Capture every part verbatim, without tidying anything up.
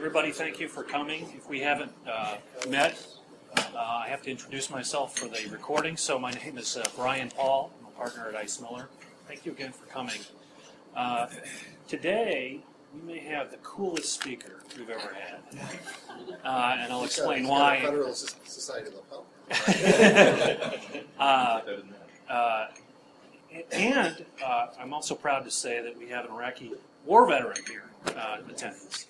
Everybody, thank you for coming. If we haven't uh, met, uh, I have to introduce myself for the recording. So my name is uh, Brian Paul. I'm a partner at Ice Miller. Thank you again for coming. Uh, today, we may have the coolest speaker we've ever had. Uh, and I'll explain why. Federal Society of Health. uh, uh, and uh, I'm also proud to say that we have an Iraqi war veteran here uh, in attendance.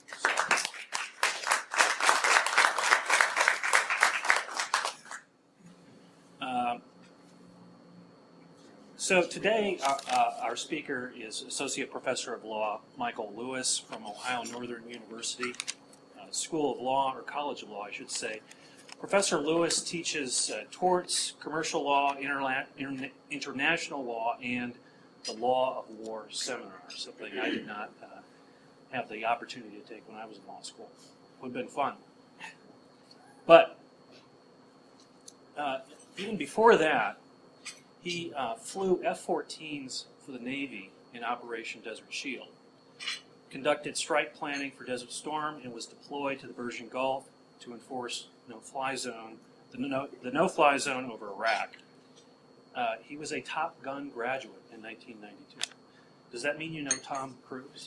Uh, so today, uh, uh, our speaker is Associate Professor of Law Michael Lewis from Ohio Northern University uh, School of Law, or College of Law, I should say. Professor Lewis teaches uh, torts, commercial law, interla- inter- international law, and the law of war seminar, something I did not uh, have the opportunity to take when I was in law school. Would have been fun. But uh, even before that, he uh, flew F fourteens for the Navy in Operation Desert Shield, conducted strike planning for Desert Storm, and was deployed to the Persian Gulf to enforce no-fly zone, the no, the no-fly zone over Iraq. Uh, he was a Top Gun graduate in nineteen ninety-two. Does that mean you know Tom Cruise?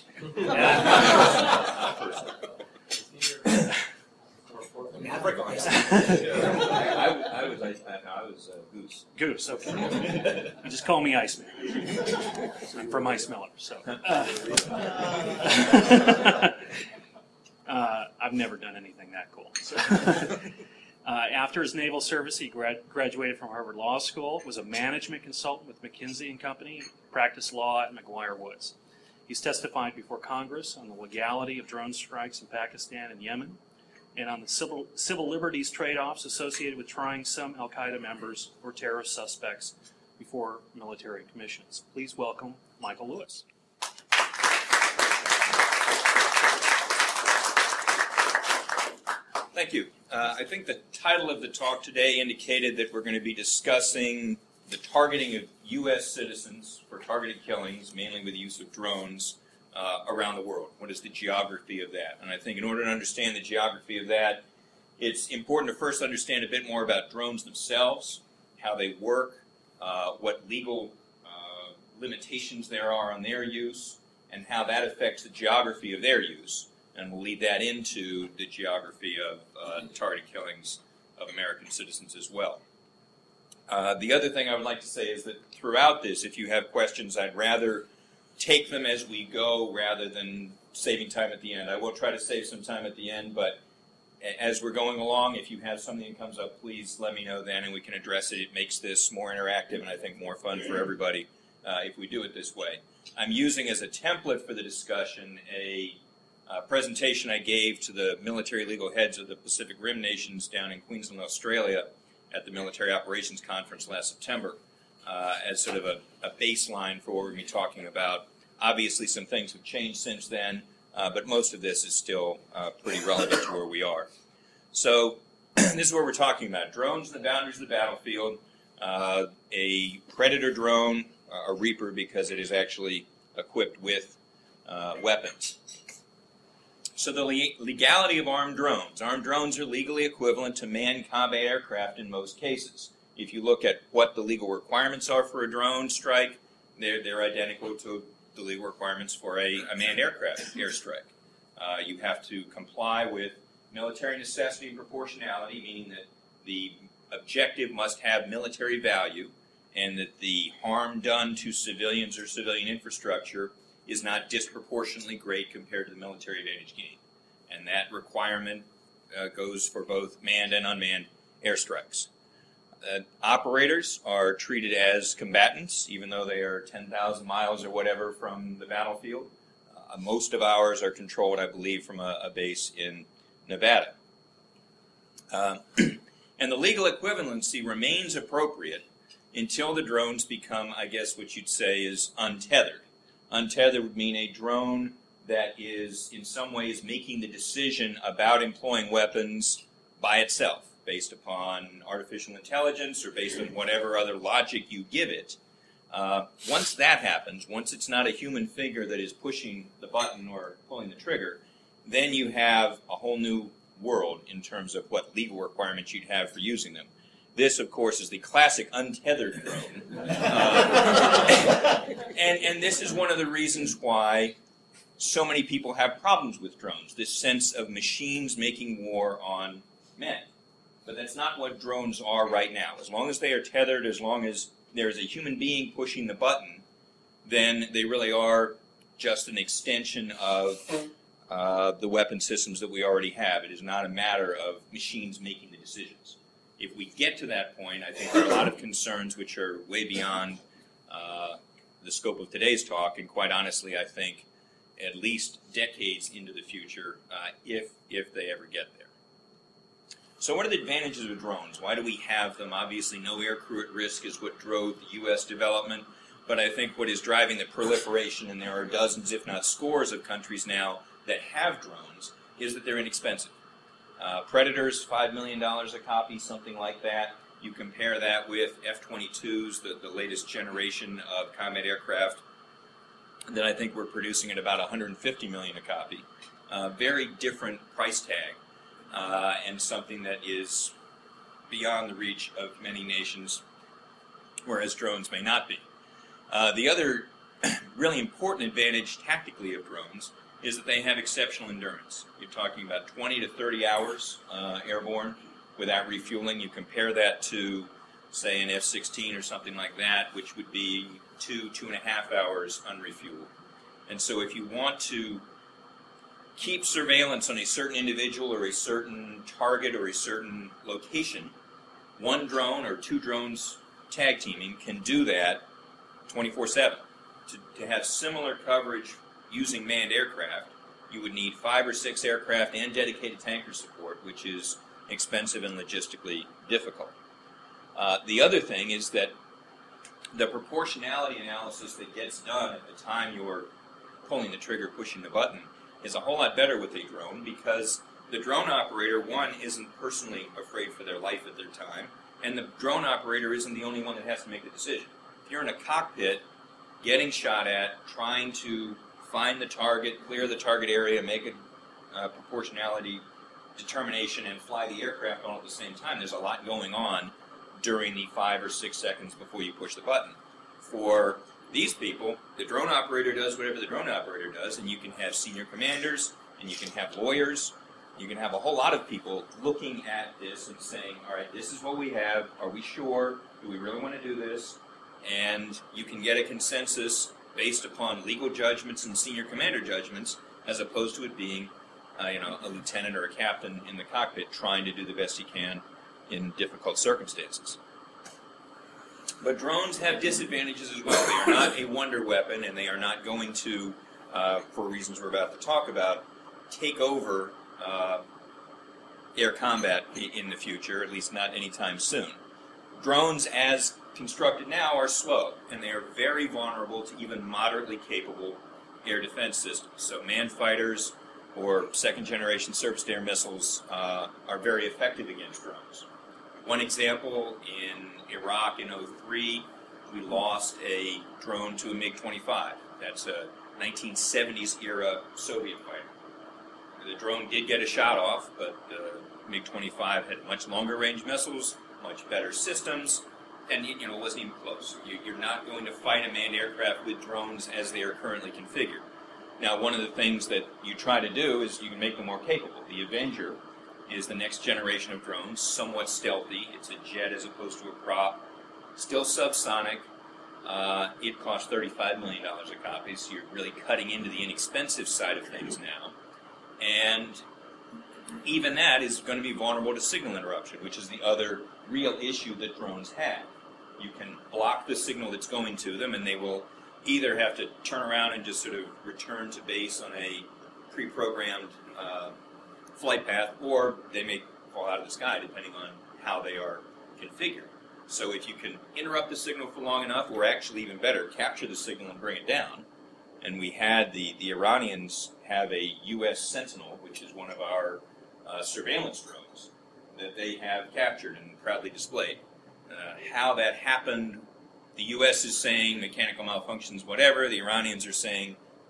I, I was, I, I was uh, Goose. Goose, okay. You just call me Iceman. I'm from Ice Miller, so. Uh, uh, I've never done anything that cool. So. Uh, after his naval service, he grad- graduated from Harvard Law School, was a management consultant with McKinsey and Company, practiced law at McGuire Woods. He's testified before Congress on the legality of drone strikes in Pakistan and Yemen, and on the civil, civil liberties trade-offs associated with trying some al-Qaeda members or terrorist suspects before military commissions. Please welcome Michael Lewis. Thank you. Uh, I think the title of the talk today indicated that we're going to be discussing the targeting of U S citizens for targeted killings, mainly with the use of drones, uh, around the world. What is the geography of that? And I think in order to understand the geography of that, it's important to first understand a bit more about drones themselves, how they work, uh, what legal uh, limitations there are on their use, and how that affects the geography of their use. And we'll lead that into the geography of uh, targeted killings of American citizens as well. Uh, the other thing I would like to say is that throughout this, if you have questions, I'd rather take them as we go rather than saving time at the end. I will try to save some time at the end, but as we're going along, if you have something that comes up, please let me know then and we can address it. It makes this more interactive and I think more fun for everybody uh, if we do it this way. I'm using as a template for the discussion a Uh, presentation I gave to the military legal heads of the Pacific Rim nations down in Queensland, Australia at the Military Operations Conference last September uh, as sort of a, a baseline for what we're going to be talking about. Obviously some things have changed since then, uh, but most of this is still uh, pretty relevant to where we are. So this is what we're talking about. Drones in the boundaries of the battlefield, uh, a Predator drone, uh, a Reaper because it is actually equipped with uh, weapons. So the legality of armed drones. Armed drones are legally equivalent to manned combat aircraft in most cases. If you look at what the legal requirements are for a drone strike, they're, they're identical to the legal requirements for a, a manned aircraft airstrike. Uh, you have to comply with military necessity and proportionality, meaning that the objective must have military value and that the harm done to civilians or civilian infrastructure is not disproportionately great compared to the military advantage gained. And that requirement uh, goes for both manned and unmanned airstrikes. Uh, operators are treated as combatants, even though they are ten thousand miles or whatever from the battlefield. Uh, most of ours are controlled, I believe, from a, a base in Nevada. Uh, and the legal equivalency remains appropriate until the drones become, I guess what you'd say is untethered. Untethered would mean a drone that is in some ways making the decision about employing weapons by itself, based upon artificial intelligence or based on whatever other logic you give it. Uh, once that happens, once it's not a human figure that is pushing the button or pulling the trigger, then you have a whole new world in terms of what legal requirements you'd have for using them. This, of course, is the classic untethered drone. Uh, and, and this is one of the reasons why so many people have problems with drones, this sense of machines making war on men. But that's not what drones are right now. As long as they are tethered, as long as there's a human being pushing the button, then they really are just an extension of uh, the weapon systems that we already have. It is not a matter of machines making the decisions. If we get to that point, I think there are a lot of concerns which are way beyond uh, the scope of today's talk, and quite honestly, I think at least decades into the future, uh, if if they ever get there. So what are the advantages of drones? Why do we have them? Obviously, no air crew at risk is what drove the U S development, but I think what is driving the proliferation, and there are dozens, if not scores, of countries now that have drones, is that they're inexpensive. Uh, Predators, five million dollars a copy, something like that. You compare that with F twenty-twos, the, the latest generation of combat aircraft, that I think we're producing at about one hundred fifty million dollars a copy. Uh, very different price tag, uh, and something that is beyond the reach of many nations, whereas drones may not be. Uh, the other really important advantage tactically of drones is that they have exceptional endurance. You're talking about twenty to thirty hours uh, airborne without refueling. You compare that to, say, an F sixteen or something like that, which would be two, two and a half hours unrefueled. And so if you want to keep surveillance on a certain individual or a certain target or a certain location, one drone or two drones tag teaming can do that twenty-four seven. To, to have similar coverage using manned aircraft, you would need five or six aircraft and dedicated tanker support, which is expensive and logistically difficult. Uh, the other thing is that the proportionality analysis that gets done at the time you're pulling the trigger, pushing the button, is a whole lot better with a drone, because the drone operator, one, isn't personally afraid for their life at their time, and the drone operator isn't the only one that has to make the decision. If you're in a cockpit, getting shot at, trying to find the target, clear the target area, make a uh, proportionality determination, and fly the aircraft all at the same time, there's a lot going on during the five or six seconds before you push the button. For these people, the drone operator does whatever the drone operator does, and you can have senior commanders, and you can have lawyers, you can have a whole lot of people looking at this and saying, all right, this is what we have, are we sure, do we really want to do this? And you can get a consensus based upon legal judgments and senior commander judgments, as opposed to it being uh, you know, a lieutenant or a captain in the cockpit trying to do the best he can in difficult circumstances. But drones have disadvantages as well. They are not a wonder weapon, and they are not going to, uh, for reasons we're about to talk about, take over uh, air combat in the future, at least not anytime soon. Drones, as constructed now, are slow, and they are very vulnerable to even moderately capable air defense systems. So manned fighters or second-generation surface-to-air missiles uh, are very effective against drones. One example, in Iraq in oh three, we lost a drone to a MiG twenty-five. That's a nineteen seventies era Soviet fighter. The drone did get a shot off, but the MiG twenty-five had much longer range missiles, much better systems, and you know, it wasn't even close. You're not going to fight a manned aircraft with drones as they are currently configured. Now, one of the things that you try to do is you can make them more capable. The Avenger is the next generation of drones, somewhat stealthy. It's a jet as opposed to a prop. Still subsonic. Uh, it costs thirty-five million dollars a copy, so you're really cutting into the inexpensive side of things now. And even that is going to be vulnerable to signal interruption, which is the other real issue that drones have. You can block the signal that's going to them, and they will either have to turn around and just sort of return to base on a pre-programmed uh, flight path, or they may fall out of the sky, depending on how they are configured. So if you can interrupt the signal for long enough, or actually even better, capture the signal and bring it down, and we had the, the Iranians have a U S Sentinel, which is one of our uh, surveillance drones, that they have captured and proudly displayed. Uh, how that happened, the U S is saying mechanical malfunctions, whatever. The Iranians are saying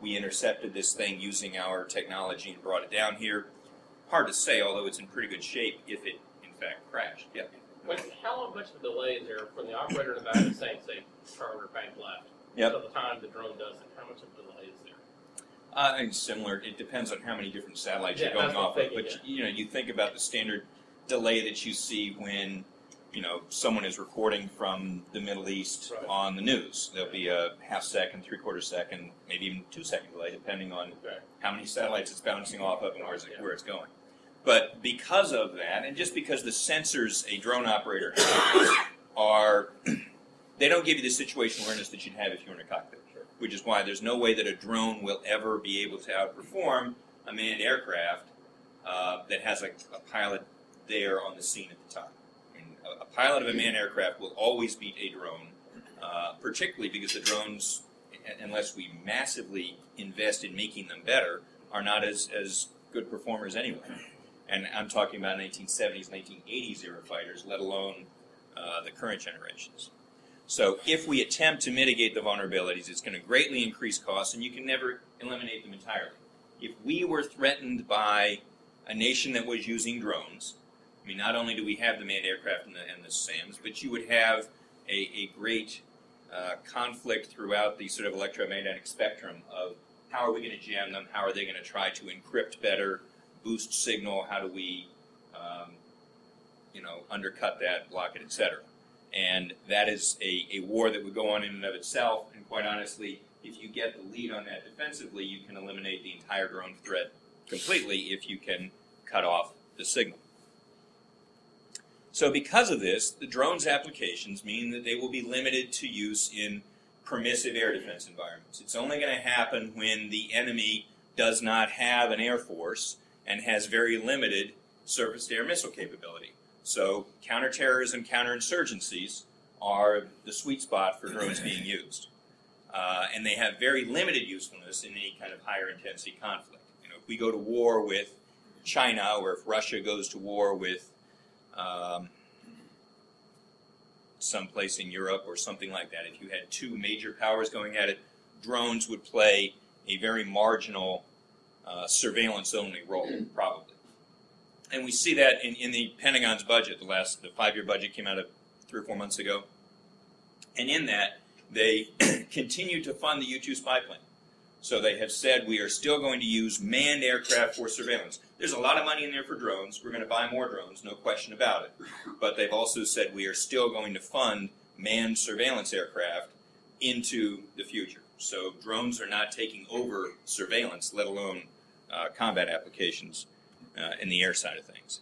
we intercepted this thing using our technology and brought it down here. Hard to say, although it's in pretty good shape if it, in fact, crashed. Yeah. When, how long, much of a delay is there from the operator in the back of saying, say, turn or bank left, Yep. to the time the drone does it? How much of a delay is there? Uh, I think similar. It depends on how many different satellites Yeah, you're going that's what off I'm of. thinking, But you know, you think about the standard delay that you see when you know someone is recording from the Middle East Right. on the news. There'll be a half second, three quarter second, maybe even two second delay, depending on Okay. how many satellites it's bouncing off of and where it's, Yeah. where it's going. But because of that, and just because the sensors a drone operator has are, they don't give you the situation awareness that you'd have if you were in a cockpit. Sure. Which is why there's no way that a drone will ever be able to outperform a manned aircraft uh, that has a, a pilot there on the scene at the time. I mean, a, a pilot of a manned aircraft will always beat a drone, uh, particularly because the drones, unless we massively invest in making them better, are not as, as good performers anyway. And I'm talking about nineteen seventies, nineteen eighties era fighters, let alone uh, the current generations. So if we attempt to mitigate the vulnerabilities, it's going to greatly increase costs, and you can never eliminate them entirely. If we were threatened by a nation that was using drones, I mean, not only do we have the manned aircraft and the, and the SAMs, but you would have a, a great uh, conflict throughout the sort of electromagnetic spectrum of how are we going to jam them, how are they going to try to encrypt better, boost signal, how do we, um, you know, undercut that, block it, et cetera. And that is a, a war that would go on in and of itself. And quite honestly, if you get the lead on that defensively, you can eliminate the entire drone threat completely if you can cut off the signal. So because of this, the drone's applications mean that they will be limited to use in permissive air defense environments. It's only going to happen when the enemy does not have an air force and has very limited surface-to-air missile capability. So counterterrorism, counterinsurgencies are the sweet spot for drones being used. Uh, and they have very limited usefulness in any kind of higher intensity conflict. You know, if we go to war with China, or if Russia goes to war with um, someplace in Europe or something like that, if you had two major powers going at it, drones would play a very marginal uh, surveillance-only role, probably. And we see that in, in the Pentagon's budget. The last, the five-year budget came out of three or four months ago. And in that, they continue to fund the U two spy plane. So they have said we are still going to use manned aircraft for surveillance. There's a lot of money in there for drones. We're going to buy more drones, no question about it. But they've also said we are still going to fund manned surveillance aircraft into the future. So drones are not taking over surveillance, let alone uh, combat applications uh, in the air side of things.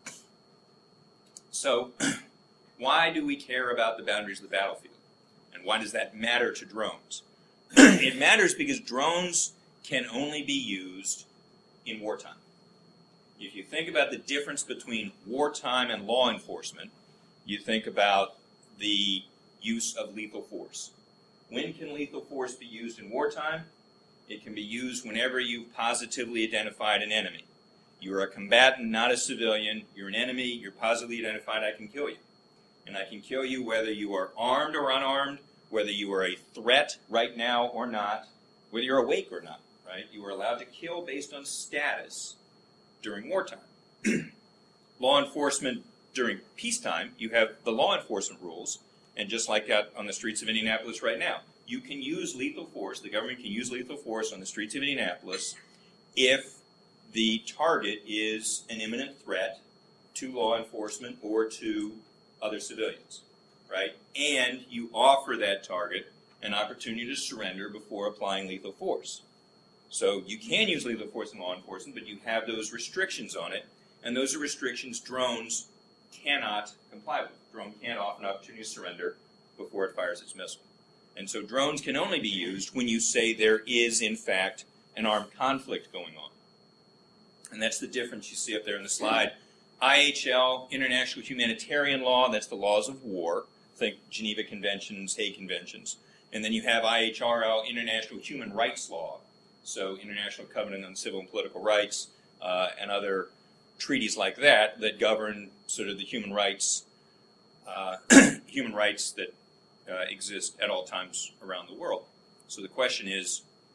So why do we care about the boundaries of the battlefield? And why does that matter to drones? It matters because drones can only be used in wartime. If you think about the difference between wartime and law enforcement, you think about the use of lethal force. When can lethal force be used in wartime? It can be used whenever you've positively identified an enemy. You're a combatant, not a civilian. You're an enemy. You're positively identified. I can kill you. And I can kill you whether you are armed or unarmed, whether you are a threat right now or not, whether you're awake or not, right? You are allowed to kill based on status during wartime. Law enforcement during peacetime, you have the law enforcement rules, and just like out on the streets of Indianapolis right now, you can use lethal force, the government can use lethal force on the streets of Indianapolis if the target is an imminent threat to law enforcement or to other civilians, right? And you offer that target an opportunity to surrender before applying lethal force. So you can use lethal force in law enforcement, but you have those restrictions on it, and those are restrictions drones cannot comply with. Drone can't offer an opportunity to surrender before it fires its missile. And so drones can only be used when you say there is, in fact, an armed conflict going on. And that's the difference you see up there in the slide. I H L, International Humanitarian Law, that's the laws of war. Think Geneva Conventions, Hague Conventions. And then you have I H R L, International Human Rights Law. So International Covenant on Civil and Political Rights uh, and other treaties like that that govern sort of the human rights, uh, human rights that uh, exist at all times around the world. So the question is,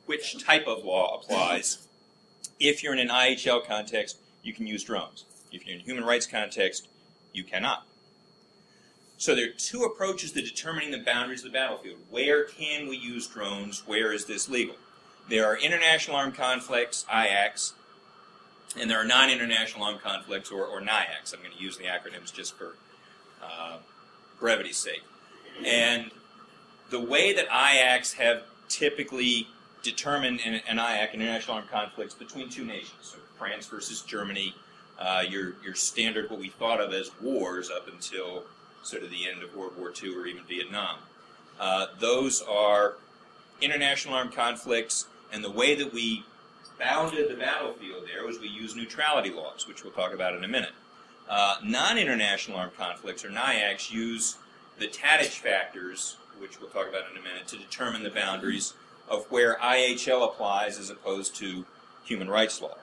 which type of law applies. If you're in an I H L context, you can use drones. If you're in a human rights context, you cannot. So there are two approaches to determining the boundaries of the battlefield. Where can we use drones? Where is this legal? There are international armed conflicts, I A Cs, and there are non-international armed conflicts, or, or N I A Cs. I'm going to use the acronyms just for uh, brevity's sake. And the way that I A Cs have typically determined an, an I A C, an international armed conflicts, between two nations, so France versus Germany, uh, your, your standard what we thought of as wars up until sort of the end of World War Two or even Vietnam. Uh, those are international armed conflicts, and the way that we bounded the battlefield there was we used neutrality laws, which we'll talk about in a minute. Uh, non-international armed conflicts, or N I A Cs, use the Tadich factors, which we'll talk about in a minute, to determine the boundaries of where I H L applies as opposed to human rights law.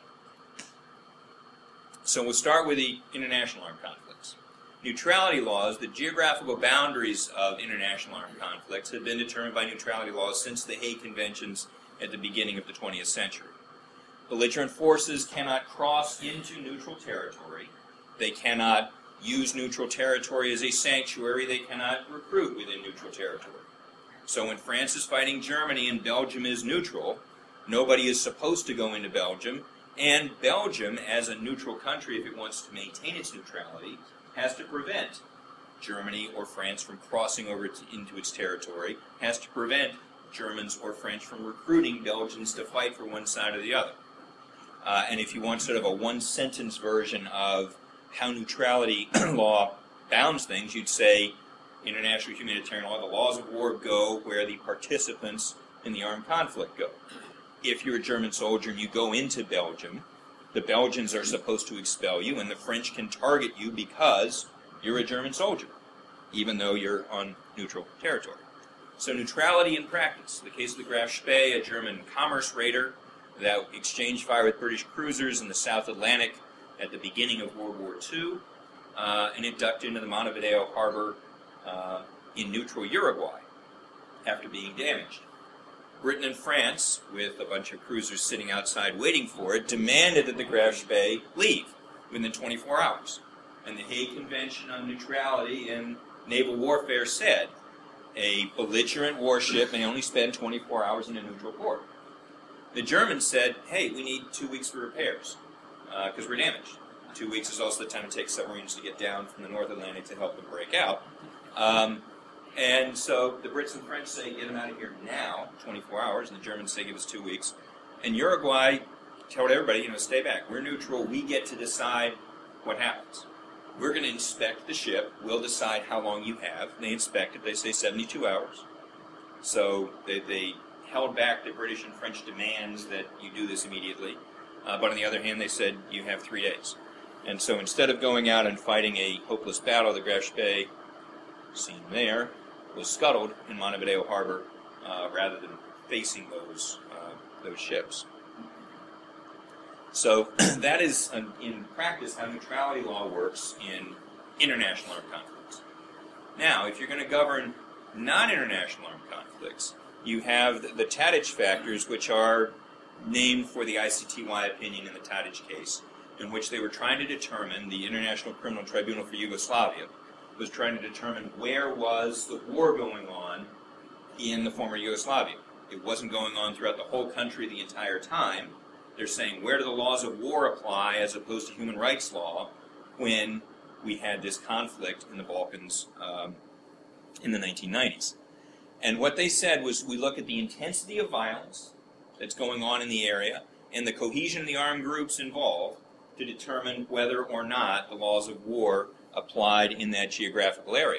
So we'll start with the international armed conflicts. Neutrality laws, the geographical boundaries of international armed conflicts, have been determined by neutrality laws since the Hague Conventions at the beginning of the twentieth century. Belligerent forces cannot cross into neutral territory. They cannot use neutral territory as a sanctuary. They cannot recruit within neutral territory. So when France is fighting Germany and Belgium is neutral, nobody is supposed to go into Belgium, and Belgium, as a neutral country, if it wants to maintain its neutrality, has to prevent Germany or France from crossing over to, into its territory, has to prevent Germans or French from recruiting Belgians to fight for one side or the other. Uh, and if you want sort of a one-sentence version of how neutrality law bounds things, you'd say international humanitarian law, the laws of war go where the participants in the armed conflict go. If you're a German soldier and you go into Belgium, the Belgians are supposed to expel you, and the French can target you because you're a German soldier, even though you're on neutral territory. So neutrality in practice. The case of the Graf Spee, a German commerce raider that exchanged fire with British cruisers in the South Atlantic at the beginning of World War Two, uh, and it ducked into the Montevideo harbor uh, in neutral Uruguay after being damaged. Britain and France, with a bunch of cruisers sitting outside waiting for it, demanded that the Graf Spee leave within twenty-four hours. And the Hague Convention on Neutrality and Naval Warfare said a belligerent warship may only spend twenty-four hours in a neutral port. The Germans said, hey, we need two weeks for repairs because uh, we're damaged. Two weeks is also the time it takes submarines to get down from the North Atlantic to help them break out. Um, and so the Brits and French say, get them out of here now, twenty-four hours, and the Germans say, give us two weeks. And Uruguay told everybody, you know, stay back. We're neutral. We get to decide what happens. We're going to inspect the ship. We'll decide how long you have. They inspect it. They say seventy-two hours. So they, they held back the British and French demands that you do this immediately. Uh, but on the other hand, they said you have three days. And so instead of going out and fighting a hopeless battle, the Graf Spee, seen there, was scuttled in Montevideo Harbor uh, rather than facing those uh, those ships. So that is, uh, in practice, how neutrality law works in international armed conflicts. Now, if you're going to govern non-international armed conflicts, you have the, the Tadich factors, which are named for the I C T Y opinion in the Tadich case, in which they were trying to determine, the International Criminal Tribunal for Yugoslavia was trying to determine where was the war going on in the former Yugoslavia. It wasn't going on throughout the whole country the entire time. They're saying, where do the laws of war apply as opposed to human rights law when we had this conflict in the Balkans um, in the nineteen nineties? And what they said was, we look at the intensity of violence that's going on in the area and the cohesion of the armed groups involved to determine whether or not the laws of war applied in that geographical area.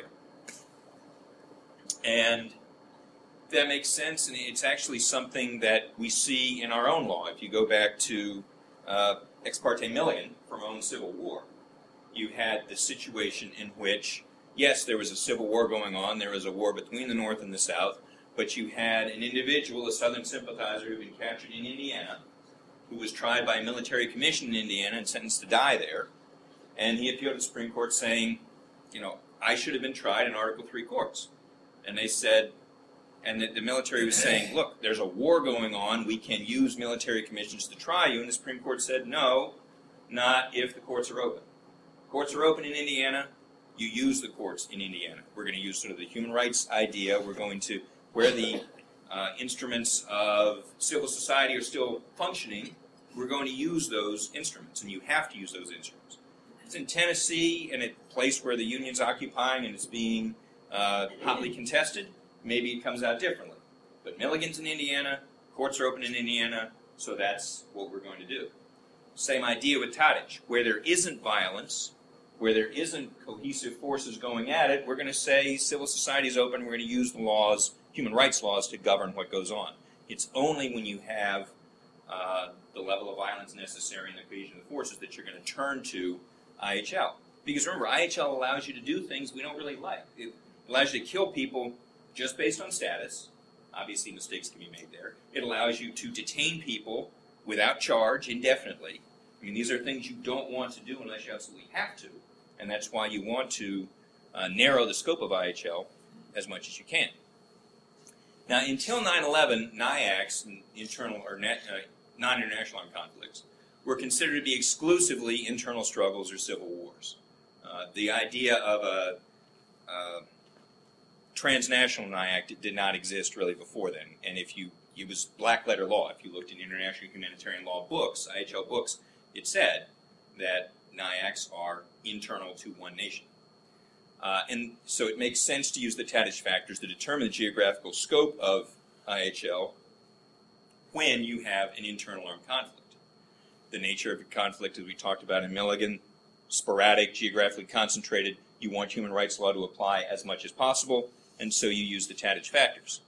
And that makes sense, and it's actually something that we see in our own law. If you go back to uh, Ex parte Milligan from our own Civil War, you had the situation in which, yes, there was a civil war going on, there was a war between the North and the South, but you had an individual, a Southern sympathizer, who had been captured in Indiana, who was tried by a military commission in Indiana and sentenced to die there, and he appealed to the Supreme Court saying, you know, I should have been tried in Article three courts. And they said, and that the military was saying, look, there's a war going on, we can use military commissions to try you, and the Supreme Court said, no, not if the courts are open. Courts are open in Indiana, you use the courts in Indiana. We're going to use sort of the human rights idea. We're going to, where the uh, instruments of civil society are still functioning, we're going to use those instruments, and you have to use those instruments. It's in Tennessee, in a place where the union's occupying and it's being uh, hotly contested. Maybe it comes out differently. But Milligan's in Indiana, courts are open in Indiana, so that's what we're going to do. Same idea with Tadich. Where there isn't violence, where there isn't cohesive forces going at it, we're going to say civil society is open, we're going to use the laws, human rights laws, to govern what goes on. It's only when you have uh, the level of violence necessary in the cohesion of the forces that you're going to turn to I H L. Because remember, I H L allows you to do things we don't really like. It allows you to kill people just based on status. Obviously, mistakes can be made there. It allows you to detain people without charge indefinitely. I mean, these are things you don't want to do unless you absolutely have to. And that's why you want to uh, narrow the scope of I H L as much as you can. Now, until nine eleven, N I A Cs, internal or net, uh, non-international armed conflicts, were considered to be exclusively internal struggles or civil wars. Uh, the idea of a uh, transnational N I A C did not exist really before then. And if you, it was black letter law. If you looked in international humanitarian law books, I H L books, it said that N I A Cs are internal to one nation. Uh, and so it makes sense to use the Tadich factors to determine the geographical scope of I H L when you have an internal armed conflict. The nature of the conflict, as we talked about in Milligan, sporadic, geographically concentrated. You want human rights law to apply as much as possible, and so you use the Tadich factors.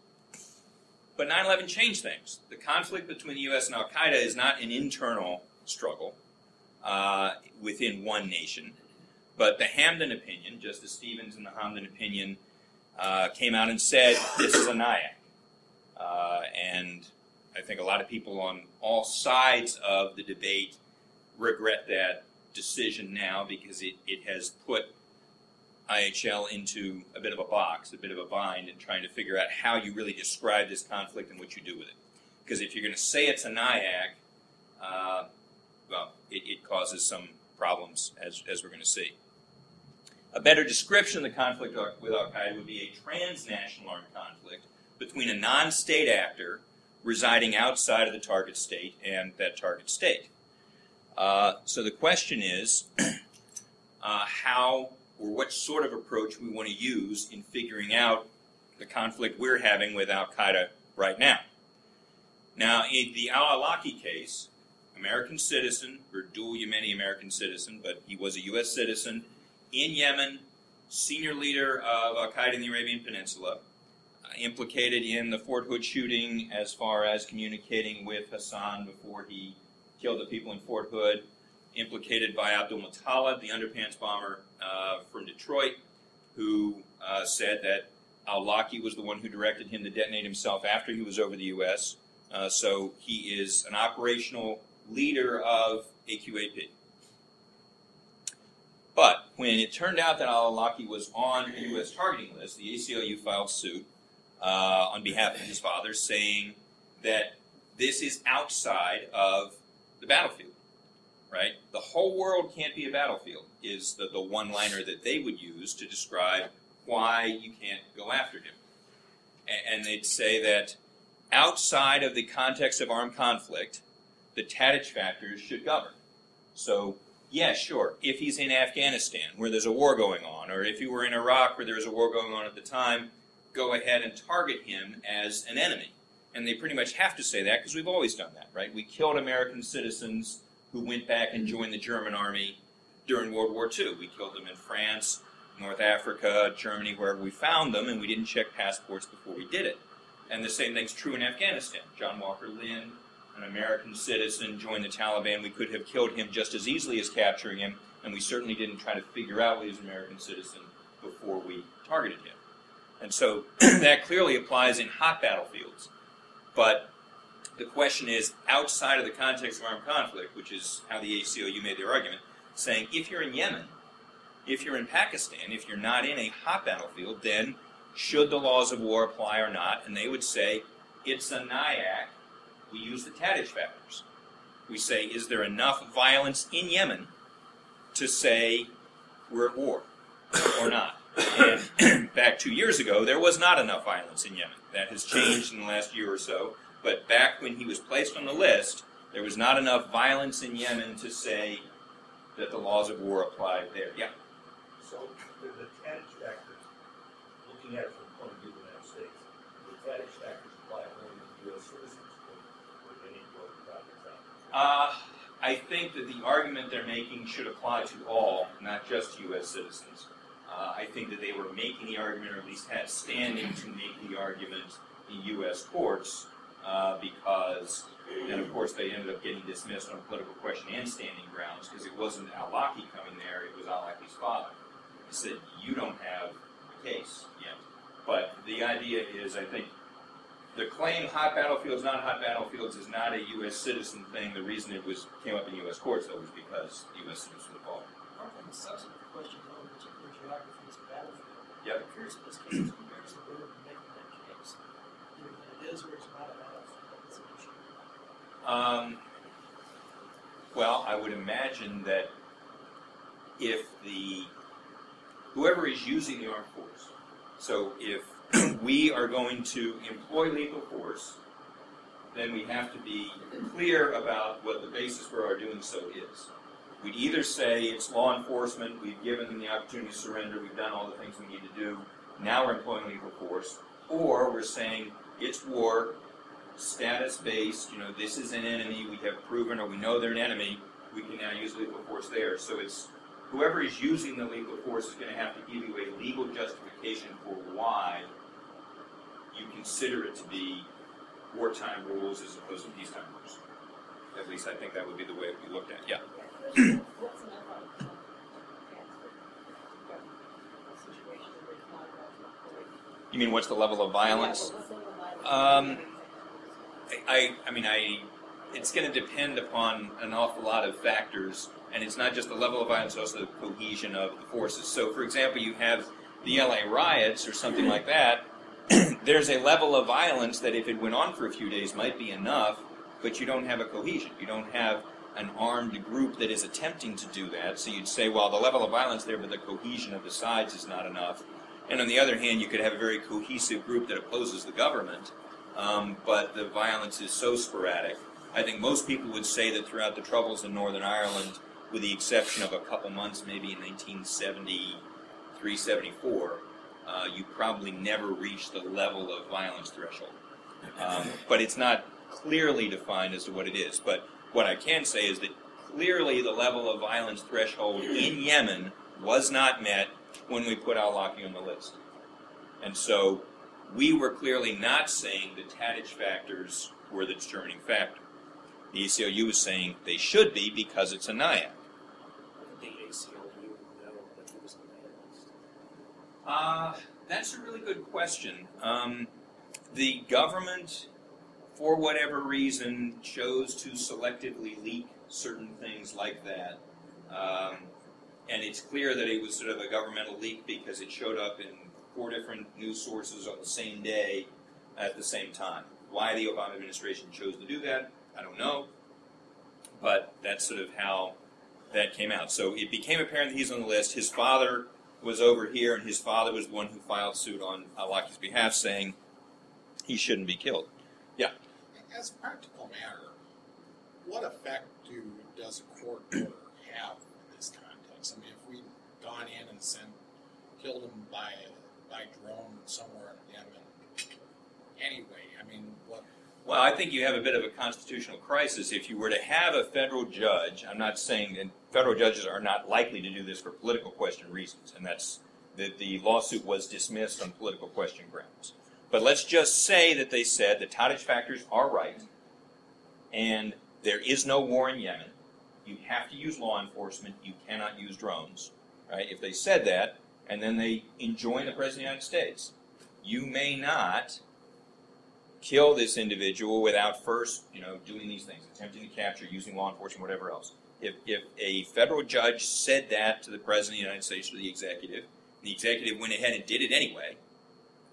But nine eleven changed things. The conflict between the U S and al-Qaeda is not an internal struggle uh, within one nation. But the Hamdan opinion, Justice Stevens in the Hamdan opinion, uh, came out and said, this is a N I A C. Uh, and I think a lot of people on all sides of the debate regret that decision now because it, it has put I H L into a bit of a box, a bit of a bind, in trying to figure out how you really describe this conflict and what you do with it. Because if you're going to say it's a N I A C, uh, well, it, it causes some problems, as, as we're going to see. A better description of the conflict with al-Qaeda would be a transnational armed conflict between a non-state actor residing outside of the target state and that target state. Uh, so the question is uh, how or what sort of approach we want to use in figuring out the conflict we're having with al-Qaeda right now. Now, in the al-Awlaki case, American citizen, or dual Yemeni American citizen, but he was a U S citizen, in Yemen, senior leader of al-Qaeda in the Arabian Peninsula, uh, implicated in the Fort Hood shooting as far as communicating with Hassan before he killed the people in Fort Hood, implicated by Abdul Muttalib, the underpants bomber uh, from Detroit, who uh, said that al-Awlaki was the one who directed him to detonate himself after he was over the U S. Uh, so he is an operational leader of A Q A P. But when it turned out that al-Awlaki was on a U S targeting list, the A C L U filed suit uh, on behalf of his father, saying that this is outside of the battlefield, right? The whole world can't be a battlefield is the, the one-liner that they would use to describe why you can't go after him. And, and they'd say that outside of the context of armed conflict, the Tadich factors should govern. So, yeah, sure, if he's in Afghanistan where there's a war going on, or if he were in Iraq where there was a war going on at the time, go ahead and target him as an enemy. And they pretty much have to say that because we've always done that, right? We killed American citizens who went back and joined the German army during World War Two. We killed them in France, North Africa, Germany, wherever we found them, and we didn't check passports before we did it. And the same thing's true in Afghanistan. John Walker Lynn, an American citizen, joined the Taliban. We could have killed him just as easily as capturing him, and we certainly didn't try to figure out he was an American citizen before we targeted him. And so that clearly applies in hot battlefields. But the question is, outside of the context of armed conflict, which is how the A C L U made their argument, saying if you're in Yemen, if you're in Pakistan, if you're not in a hot battlefield, then should the laws of war apply or not? And they would say, it's a NIAC. We use the Tadich factors. We say, is there enough violence in Yemen to say we're at war or not? And back two years ago, there was not enough violence in Yemen. That has changed in the last year or so. But back when he was placed on the list, there was not enough violence in Yemen to say that the laws of war applied there. Yeah. So the, the Tadich factors, looking at it from the point of view of the United States, the Tadich factors apply only to U S citizens, or, or they need to go to projects out. Uh, I think that the argument they're making should apply to all, not just U S citizens. Uh, I think that they were making the argument, or at least had standing to make the argument in U S courts, uh, because, and of course they ended up getting dismissed on political question and standing grounds, because it wasn't al-Awlaki coming there, it was al-Awlaki's father. He said, you don't have a case yet. But the idea is, I think, the claim hot battlefields, not hot battlefields is not a U S citizen thing. The reason it was came up in U S courts, though, was because U S citizens were involved. One of the substantive questions on the particular geography is the battlefield. Yep. I'm curious in this case, where's the burden of making that case? Either that it is or it's not a battlefield. That's an issue. Um, well, I would imagine that if the whoever is using the armed force, so if we are going to employ lethal force, then we have to be clear about what the basis for our doing so is. We'd either say it's law enforcement, we've given them the opportunity to surrender, we've done all the things we need to do, now we're employing lethal force, or we're saying it's war, status-based, you know, this is an enemy, we have proven or we know they're an enemy, we can now use lethal force there. So it's whoever is using the lethal force is going to have to give you a legal justification for why you consider it to be wartime rules as opposed to peacetime rules. At least I think that would be the way it would be looked at. Yeah. What's enough on the transfer? A situation where it's not about You mean what's the level of violence? Yeah, well, what's the Um, violence? I, I mean, I, it's going to depend upon an awful lot of factors, and it's not just the level of violence, also the cohesion of the forces. So, for example, you have the L A riots or something like that. There's a level of violence that if it went on for a few days might be enough, but you don't have a cohesion. You don't have an armed group that is attempting to do that. So you'd say, well, the level of violence there, but the cohesion of the sides is not enough. And on the other hand, you could have a very cohesive group that opposes the government, um, but the violence is so sporadic. I think most people would say that throughout the Troubles in Northern Ireland, with the exception of a couple months, maybe in nineteen seventy-three, seventy-four, uh, you probably never reached the level of violence threshold. Um, but it's not clearly defined as to what it is. But what I can say is that clearly the level of violence threshold in Yemen was not met when we put al-Awlaki on the list. And so we were clearly not saying the Tadich factors were the determining factor. The A C L U was saying they should be because it's a NIAC. The A C L U know that he was on that list. Uh, that's a really good question. Um, the government, for whatever reason, chose to selectively leak certain things like that. Um, and it's clear that it was sort of a governmental leak because it showed up in four different news sources on the same day at the same time. Why the Obama administration chose to do that, I don't know. But that's sort of how that came out. So it became apparent that he's on the list. His father was over here, and his father was the one who filed suit on al-Awlaki's behalf, saying he shouldn't be killed. Yeah. As a practical matter, what effect do does a court order have in this context? I mean, if we'd gone in and sent, killed him by by drone somewhere in Yemen, anyway, I mean, what? Well, I think you have a bit of a constitutional crisis. If you were to have a federal judge, I'm not saying that federal judges are not likely to do this for political question reasons, and that's that the lawsuit was dismissed on political question grounds. But let's just say that they said the Tadich factors are right, and there is no war in Yemen. You have to use law enforcement. You cannot use drones, right? If they said that, and then they enjoin the President of the United States, you may not kill this individual without first, you know, doing these things, attempting to capture, using law enforcement, whatever else. If, if a federal judge said that to the President of the United States or the executive, the executive went ahead and did it anyway,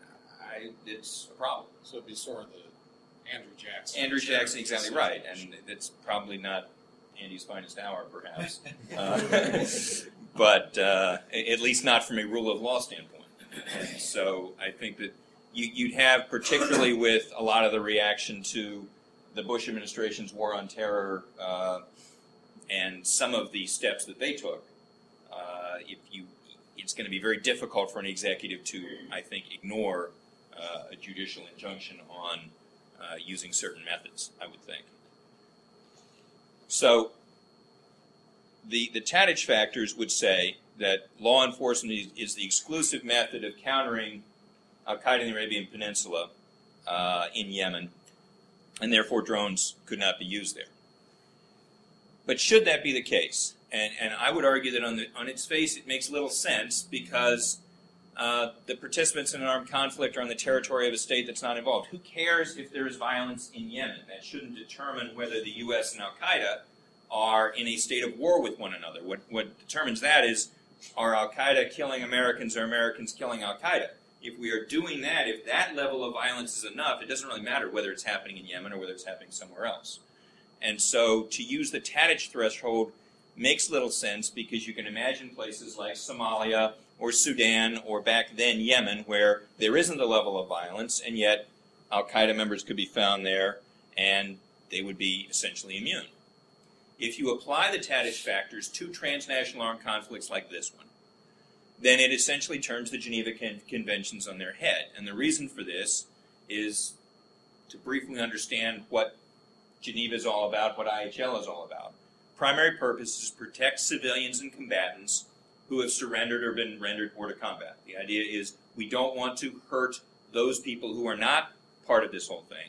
I, it's a problem. So it'd be sort of the Andrew Jackson. Andrew Jackson, exactly right, and it's probably not Andy's finest hour, perhaps, uh, but uh, at least not from a rule of law standpoint. And so I think that you, you'd have, particularly with a lot of the reaction to the Bush administration's war on terror uh, and some of the steps that they took, uh, if you, it's going to be very difficult for an executive to, I think, ignore uh, a judicial injunction on uh, using certain methods, I would think. So the, the Tadich factors would say that law enforcement is, is the exclusive method of countering al-Qaeda in the Arabian Peninsula uh, in Yemen, and therefore drones could not be used there. But should that be the case, and, and I would argue that on, the, on its face it makes little sense because uh, the participants in an armed conflict are on the territory of a state that's not involved. Who cares if there is violence in Yemen? That shouldn't determine whether the U S and al-Qaeda are in a state of war with one another. What, what determines that is, are al-Qaeda killing Americans or Americans killing al-Qaeda? If we are doing that, if that level of violence is enough, it doesn't really matter whether it's happening in Yemen or whether it's happening somewhere else. And so to use the Tadich threshold makes little sense because you can imagine places like Somalia or Sudan or back then Yemen where there isn't a level of violence and yet al-Qaeda members could be found there and they would be essentially immune. If you apply the Tadich factors to transnational armed conflicts like this one, then it essentially turns the Geneva Con- Conventions on their head. And the reason for this is to briefly understand what Geneva is all about, what I H L is all about. Primary purpose is to protect civilians and combatants who have surrendered or been rendered hors de combat. The idea is we don't want to hurt those people who are not part of this whole thing,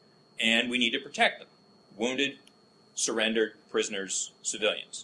and we need to protect them. Wounded, surrendered, prisoners, civilians.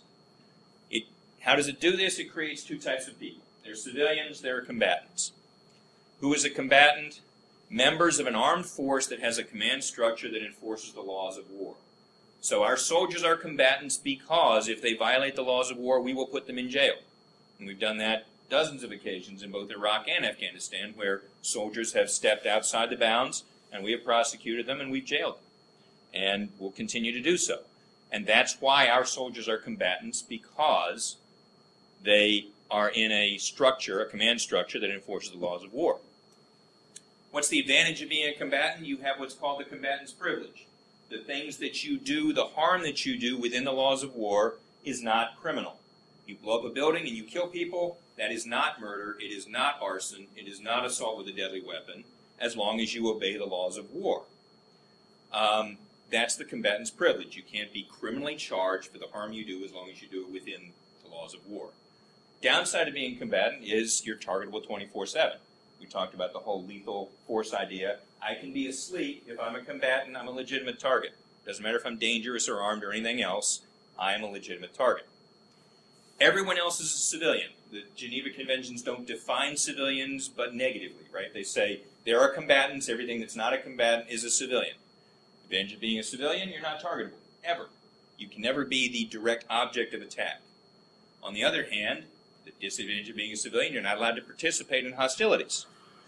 It, how does it do this? It creates two types of people. There are civilians, there are combatants. Who is a combatant? Members of an armed force that has a command structure that enforces the laws of war. So our soldiers are combatants because if they violate the laws of war, we will put them in jail. And we've done that dozens of occasions in both Iraq and Afghanistan where soldiers have stepped outside the bounds and we have prosecuted them and we've jailed them. And we'll continue to do so. And that's why our soldiers are combatants, because they are in a structure, a command structure, that enforces the laws of war. What's the advantage of being a combatant? You have what's called the combatant's privilege. The things that you do, the harm that you do within the laws of war is not criminal. You blow up a building and you kill people, that is not murder, it is not arson, it is not assault with a deadly weapon, as long as you obey the laws of war. Um, That's the combatant's privilege. You can't be criminally charged for the harm you do as long as you do it within the laws of war. Downside of being a combatant is you're targetable twenty-four seven. We talked about the whole lethal force idea. I can be asleep. If I'm a combatant, I'm a legitimate target. Doesn't matter if I'm dangerous or armed or anything else, I am a legitimate target. Everyone else is a civilian. The Geneva Conventions don't define civilians, but negatively, right? They say there are combatants, everything that's not a combatant is a civilian. The advantage of being a civilian, you're not targetable, ever. You can never be the direct object of attack. On the other hand, the disadvantage of being a civilian, you're not allowed to participate in hostilities.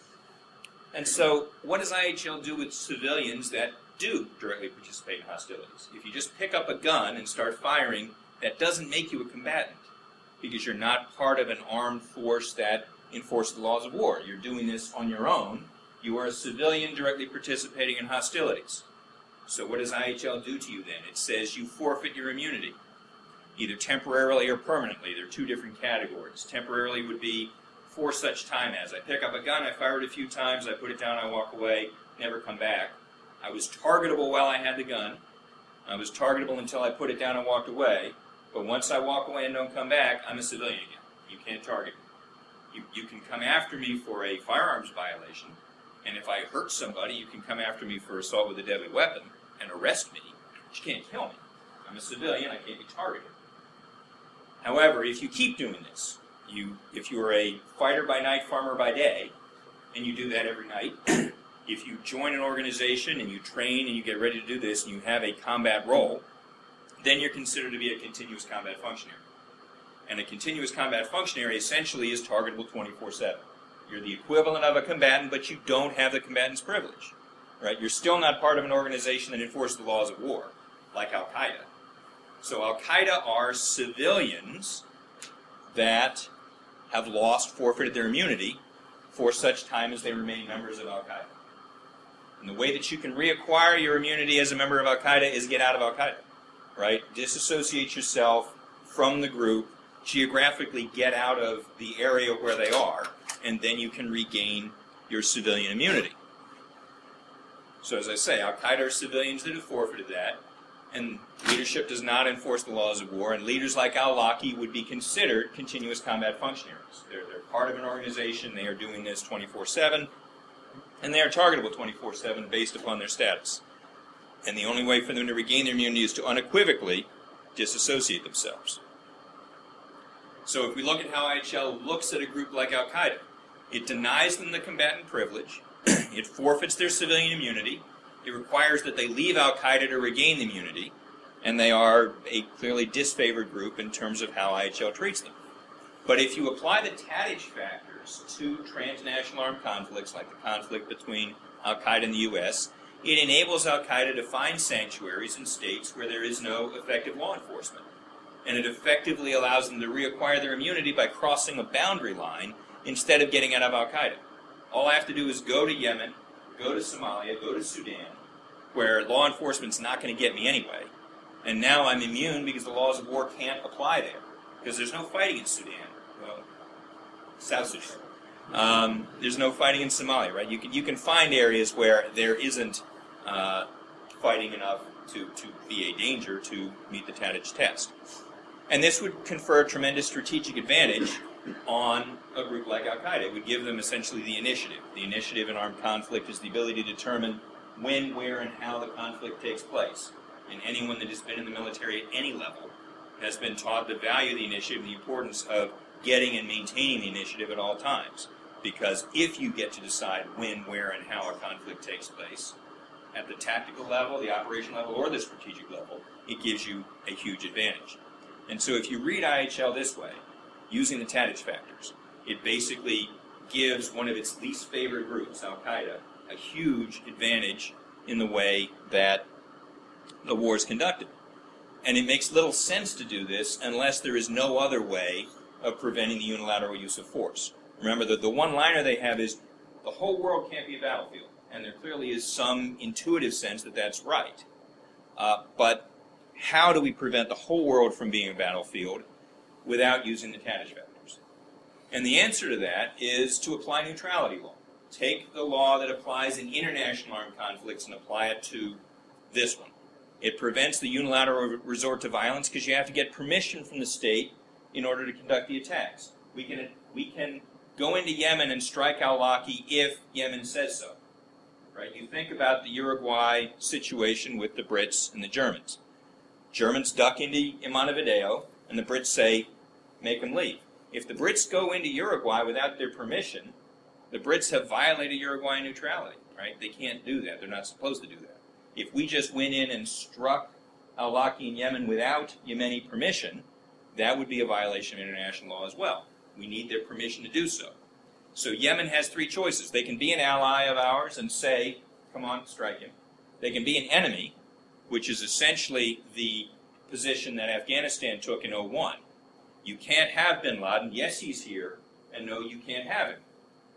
And so, what does I H L do with civilians that do directly participate in hostilities? If you just pick up a gun and start firing, that doesn't make you a combatant, because you're not part of an armed force that enforces the laws of war. You're doing this on your own. You are a civilian directly participating in hostilities. So what does I H L do to you then? It says you forfeit your immunity, either temporarily or permanently. There are two different categories. Temporarily would be for such time as. I pick up a gun, I fire it a few times, I put it down, I walk away, never come back. I was targetable while I had the gun. I was targetable until I put it down and walked away. But once I walk away and don't come back, I'm a civilian again. You can't target me. You, you can come after me for a firearms violation, and if I hurt somebody, you can come after me for assault with a deadly weapon and arrest me, but you can't kill me. I'm a civilian, I can't be targeted. However, if you keep doing this, you, if you're a fighter by night, farmer by day, and you do that every night, if you join an organization and you train and you get ready to do this and you have a combat role, then you're considered to be a continuous combat functionary. And a continuous combat functionary essentially is targetable twenty-four seven. You're the equivalent of a combatant, but you don't have the combatant's privilege. Right? You're still not part of an organization that enforces the laws of war, like Al-Qaeda. So Al-Qaeda are civilians that have lost, forfeited their immunity for such time as they remain members of Al-Qaeda. And the way that you can reacquire your immunity as a member of Al-Qaeda is get out of Al-Qaeda, right? Disassociate yourself from the group, geographically get out of the area where they are, and then you can regain your civilian immunity. So as I say, Al-Qaeda are civilians that have forfeited that, and leadership does not enforce the laws of war, and leaders like al-Awlaki would be considered continuous combat functionaries. They're, they're part of an organization, they are doing this twenty-four seven, and they are targetable twenty-four seven based upon their status. And the only way for them to regain their immunity is to unequivocally disassociate themselves. So if we look at how I H L looks at a group like Al-Qaeda, it denies them the combatant privilege, it forfeits their civilian immunity, it requires that they leave Al-Qaeda to regain the immunity, and they are a clearly disfavored group in terms of how I H L treats them. But if you apply the Tadich factors to transnational armed conflicts, like the conflict between Al-Qaeda and the U S, it enables Al-Qaeda to find sanctuaries in states where there is no effective law enforcement. And it effectively allows them to reacquire their immunity by crossing a boundary line instead of getting out of Al-Qaeda. All I have to do is go to Yemen, go to Somalia, go to Sudan, where law enforcement's not going to get me anyway. And now I'm immune because the laws of war can't apply there. Because there's no fighting in Sudan. Well, South Sudan. Um, there's no fighting in Somalia, right? You can you can find areas where there isn't uh, fighting enough to, to be a danger to meet the Tadich test. And this would confer a tremendous strategic advantage on a group like Al-Qaeda. It would give them essentially the initiative. The initiative in armed conflict is the ability to determine when, where, and how the conflict takes place. And anyone that has been in the military at any level has been taught the value of the initiative, the importance of getting and maintaining the initiative at all times. Because if you get to decide when, where, and how a conflict takes place, at the tactical level, the operational level, or the strategic level, it gives you a huge advantage. And so if you read I H L this way, using the Tadich factors, it basically gives one of its least favored groups, Al-Qaeda, a huge advantage in the way that the war is conducted. And it makes little sense to do this unless there is no other way of preventing the unilateral use of force. Remember that the one-liner they have is, the whole world can't be a battlefield. And there clearly is some intuitive sense that that's right. Uh, but how do we prevent the whole world from being a battlefield without using the Tadich factors? And the answer to that is to apply neutrality law. Take the law that applies in international armed conflicts and apply it to this one. It prevents the unilateral resort to violence because you have to get permission from the state in order to conduct the attacks. We can, we can go into Yemen and strike al-Awlaki if Yemen says so. Right? You think about the Uruguay situation with the Brits and the Germans. Germans duck into Montevideo, and the Brits say, make them leave. If the Brits go into Uruguay without their permission, the Brits have violated Uruguayan neutrality, right? They can't do that. They're not supposed to do that. If we just went in and struck al-Awlaki in Yemen without Yemeni permission, that would be a violation of international law as well. We need their permission to do so. So Yemen has three choices. They can be an ally of ours and say, come on, strike him. They can be an enemy, which is essentially the position that Afghanistan took in oh one. You can't have bin Laden. Yes, he's here. And no, you can't have him.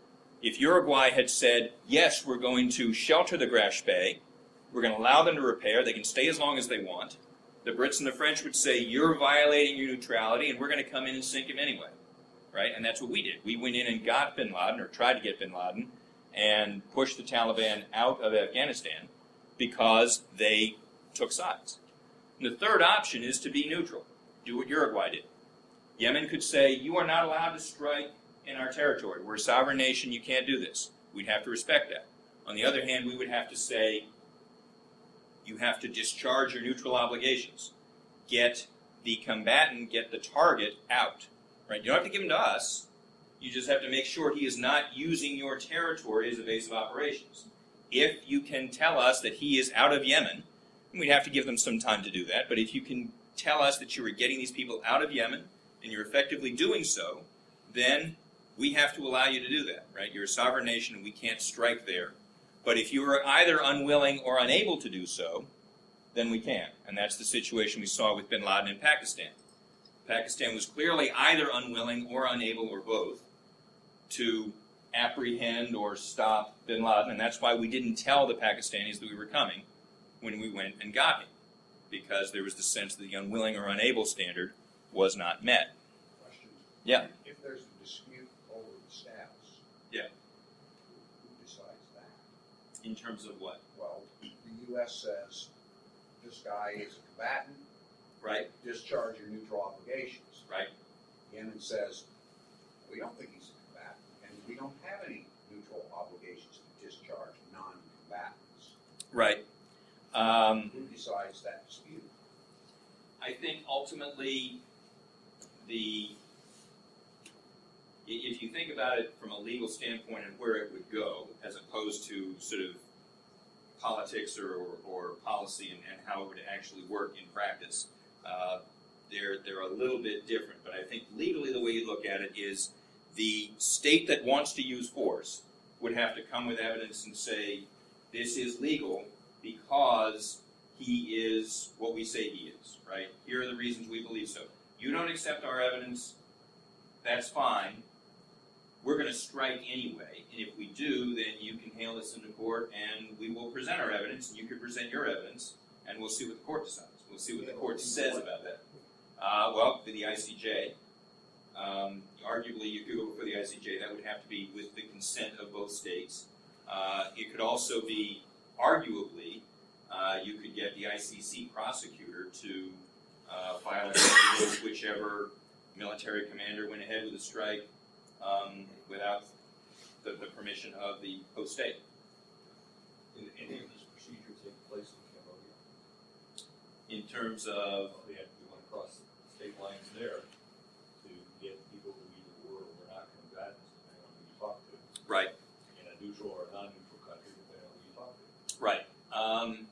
If Uruguay had said, yes, we're going to shelter the Grash Bay, we're going to allow them to repair, they can stay as long as they want, the Brits and the French would say, you're violating your neutrality, and we're going to come in and sink him anyway. Right? And that's what we did. We went in and got bin Laden, or tried to get bin Laden, and pushed the Taliban out of Afghanistan because they took sides. And the third option is to be neutral. Do what Uruguay did. Yemen could say, you are not allowed to strike in our territory. We're a sovereign nation. You can't do this. We'd have to respect that. On the other hand, we would have to say, you have to discharge your neutral obligations. Get the combatant, get the target out. Right? You don't have to give him to us. You just have to make sure he is not using your territory as a base of operations. If you can tell us that he is out of Yemen, we'd have to give them some time to do that, but if you can tell us that you are getting these people out of Yemen, and you're effectively doing so, then we have to allow you to do that, right? You're a sovereign nation and we can't strike there. But if you are either unwilling or unable to do so, then we can. And that's the situation we saw with bin Laden in Pakistan. Pakistan was clearly either unwilling or unable or both to apprehend or stop bin Laden, and that's why we didn't tell the Pakistanis that we were coming when we went and got him, because there was the sense that the unwilling or unable standard was not met. Question. Yeah. If there's a dispute over the status. Yeah. Who decides that? In terms of what? Well, the U S says this guy is a combatant, Right? discharge your neutral obligations. Right. Yemen says, we don't think he's a combatant, and we don't have any neutral obligations to discharge non-combatants. Right. Um, Who decides that dispute? I think ultimately the i- if you think about it from a legal standpoint and where it would go, as opposed to sort of politics or, or, or policy and, and how it would actually work in practice, uh, they're they're a little bit different. But I think legally the way you look at it is the state that wants to use force would have to come with evidence and say this is legal because he is what we say he is, right? Here are the reasons we believe so. You don't accept our evidence, that's fine. We're going to strike anyway, and if we do, then you can hail this into court, and we will present our evidence, and you can present your evidence, and we'll see what the court decides. We'll see what the court says about that. Uh, well, for the I C J, um, arguably you could go before the I C J. That would have to be with the consent of both states. Uh, it could also be, arguably, uh, you could get the I C C prosecutor to uh, file a charge with whichever military commander went ahead with the strike um, without the, the permission of the host state. Did any of this procedure take place in Cambodia? In terms of, Well, they had to go across state lines there to get people who either were or were not combatants, depending on who you talk to, right, in a neutral or a non-neutral country, depending on who you talk to. right. Um,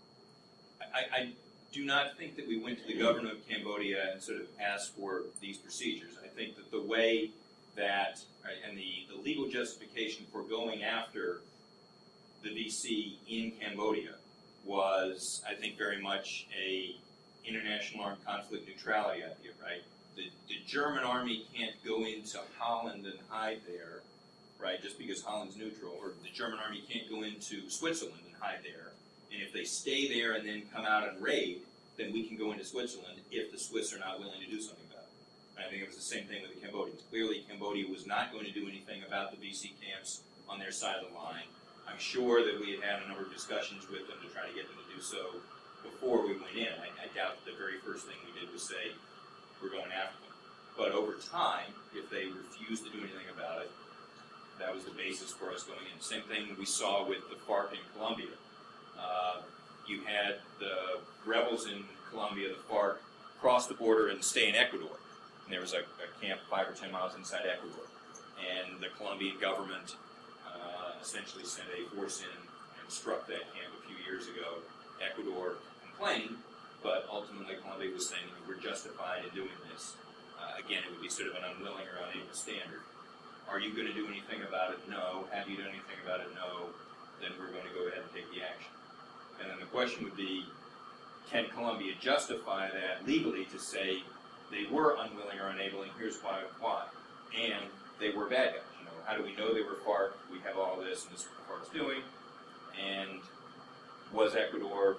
I, I do not think that we went to the government of Cambodia and sort of asked for these procedures. I think that the way that, right, and the, the legal justification for going after the V C in Cambodia was, I think, very much a international armed conflict neutrality idea, right? The, the German army can't go into Holland and hide there, right, just because Holland's neutral, or the German army can't go into Switzerland and hide there. And if they stay there and then come out and raid, then we can go into Switzerland if the Swiss are not willing to do something about it. And I think it was the same thing with the Cambodians. Clearly, Cambodia was not going to do anything about the V C camps on their side of the line. I'm sure that we had had a number of discussions with them to try to get them to do so before we went in. I, I doubt that the very first thing we did was say, we're going after them. But over time, if they refused to do anything about it, that was the basis for us going in. Same thing we saw with the FARC in Colombia. Uh, you had the rebels in Colombia, the FARC, cross the border and stay in Ecuador. And there was a, a camp five or ten miles inside Ecuador. And the Colombian government uh, essentially sent a force in and struck that camp a few years ago. Ecuador complained, but ultimately Colombia was saying that we're justified in doing this. Uh, again, it would be sort of an unwilling or unable standard. Are you going to do anything about it? No. Have you done anything about it? No. Then we're going to go ahead and take the action. And then the question would be, can Colombia justify that legally to say they were unwilling or unable, and here's why, why. And they were bad guys. You know, how do we know they were FARC? We have all this, and this is what the FARC's doing. And was Ecuador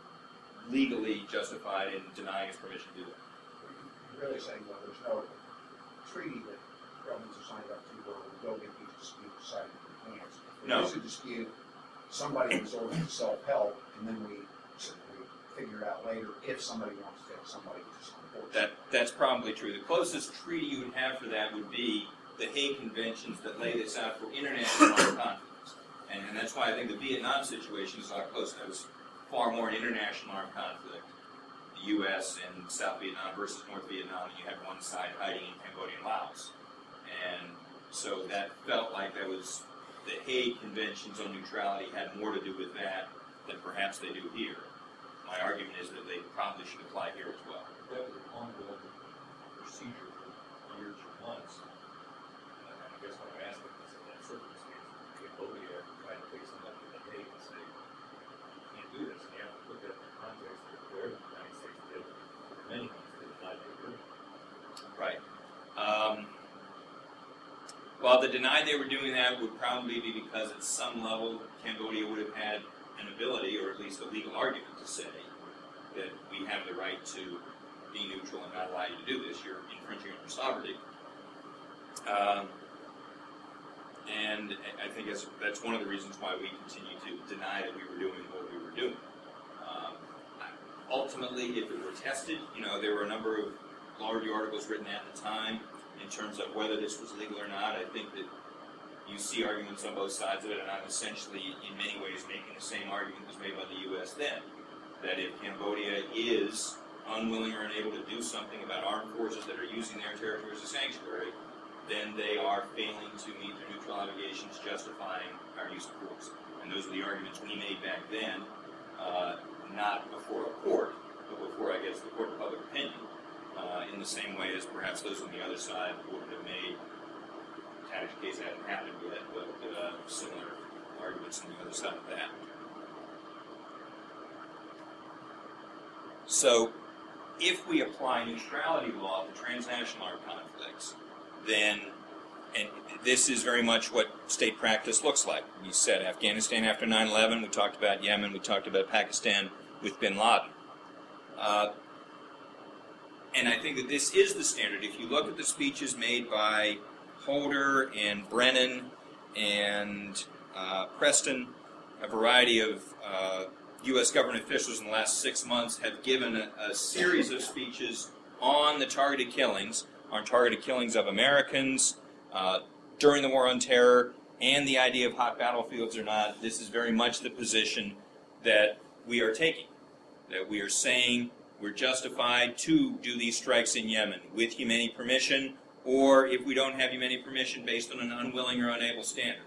legally justified in denying its permission to do that? You're really saying, well, there's no treaty that governments are signed up to where we go get these disputes decided in advance. If No. there's a dispute, somebody resorts to self-help, and then we, we figure it out later if somebody wants to take somebody to some court. That that's probably true. The closest treaty you would have for that would be the Hague Conventions that lay this out for international armed conflicts. And, and that's why I think the Vietnam situation is a lot closer. That was far more an international armed conflict. The U S and South Vietnam versus North Vietnam, and you had one side hiding in Cambodia and Laos. And so that felt like that was, the Hague Conventions on neutrality had more to do with that than perhaps they do here. My argument is that they probably should apply here as well. That was an ongoing procedure for years or months. And I While the deny they were doing that would probably be because at some level Cambodia would have had an ability, or at least a legal argument, to say that we have the right to be neutral and not allow you to do this. You're infringing on your sovereignty. Um, and I think that's, that's one of the reasons why we continue to deny that we were doing what we were doing. Um, ultimately, if it were tested, you know, there were a number of law review articles written at the time in terms of whether this was legal or not. I think that you see arguments on both sides of it, and I'm essentially, in many ways, making the same argument that was made by the U S then, that if Cambodia is unwilling or unable to do something about armed forces that are using their territory as a sanctuary, then they are failing to meet their neutral obligations, justifying our use of force. And those were the arguments we made back then, uh, not before a court, but before, I guess, the court of public opinion, uh, in the same way as perhaps those on the other side would have made. Tadish case hadn't happened yet, but uh, similar arguments on the other side of that. So, if we apply neutrality law to transnational armed conflicts, then, and this is very much what state practice looks like. We said Afghanistan after nine eleven, we talked about Yemen, we talked about Pakistan with bin Laden. Uh, and I think that this is the standard. If you look at the speeches made by Holder and Brennan and uh, Preston, a variety of uh, U S government officials in the last six months have given a, a series of speeches on the targeted killings, on targeted killings of Americans uh, during the War on Terror, and the idea of hot battlefields or not. This is very much the position that we are taking, that we are saying we're justified to do these strikes in Yemen with Yemeni permission, or if we don't have Yemeni permission based on an unwilling or unable standard.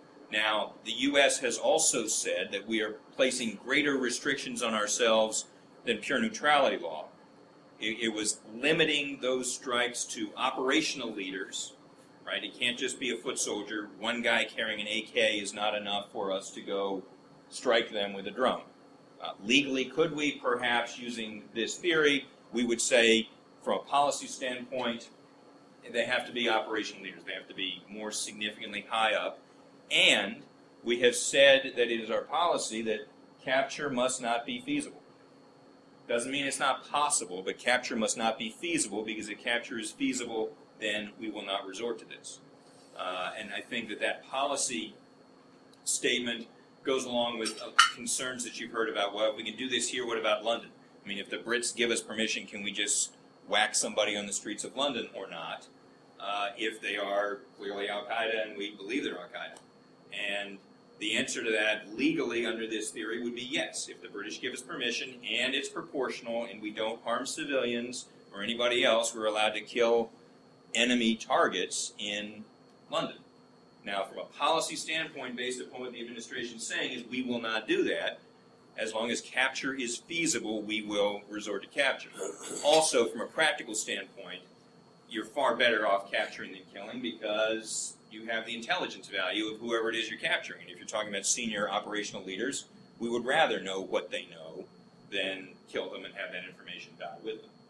Now, the U S has also said that we are placing greater restrictions on ourselves than pure neutrality law. It, it was limiting those strikes to operational leaders, right? It can't just be a foot soldier. One guy carrying an A K is not enough for us to go strike them with a drone. Uh, legally, could we? Perhaps using this theory, we would say, from a policy standpoint, they have to be operational leaders. They have to be more significantly high up. And we have said that it is our policy that capture must not be feasible. Doesn't mean it's not possible, but capture must not be feasible, because if capture is feasible, then we will not resort to this. Uh, and I think that that policy statement goes along with uh, concerns that you've heard about, well, if we can do this here, what about London? I mean, if the Brits give us permission, can we just whack somebody on the streets of London or not? Uh, if they are clearly Al-Qaeda and we believe they're Al-Qaeda. And the answer to that legally under this theory would be yes. If the British give us permission and it's proportional and we don't harm civilians or anybody else, we're allowed to kill enemy targets in London. Now, from a policy standpoint, based upon what the administration is saying, is we will not do that. As long as capture is feasible, we will resort to capture. Also, from a practical standpoint, you're far better off capturing than killing, because you have the intelligence value of whoever it is you're capturing. And if you're talking about senior operational leaders, we would rather know what they know than kill them and have that information die with them.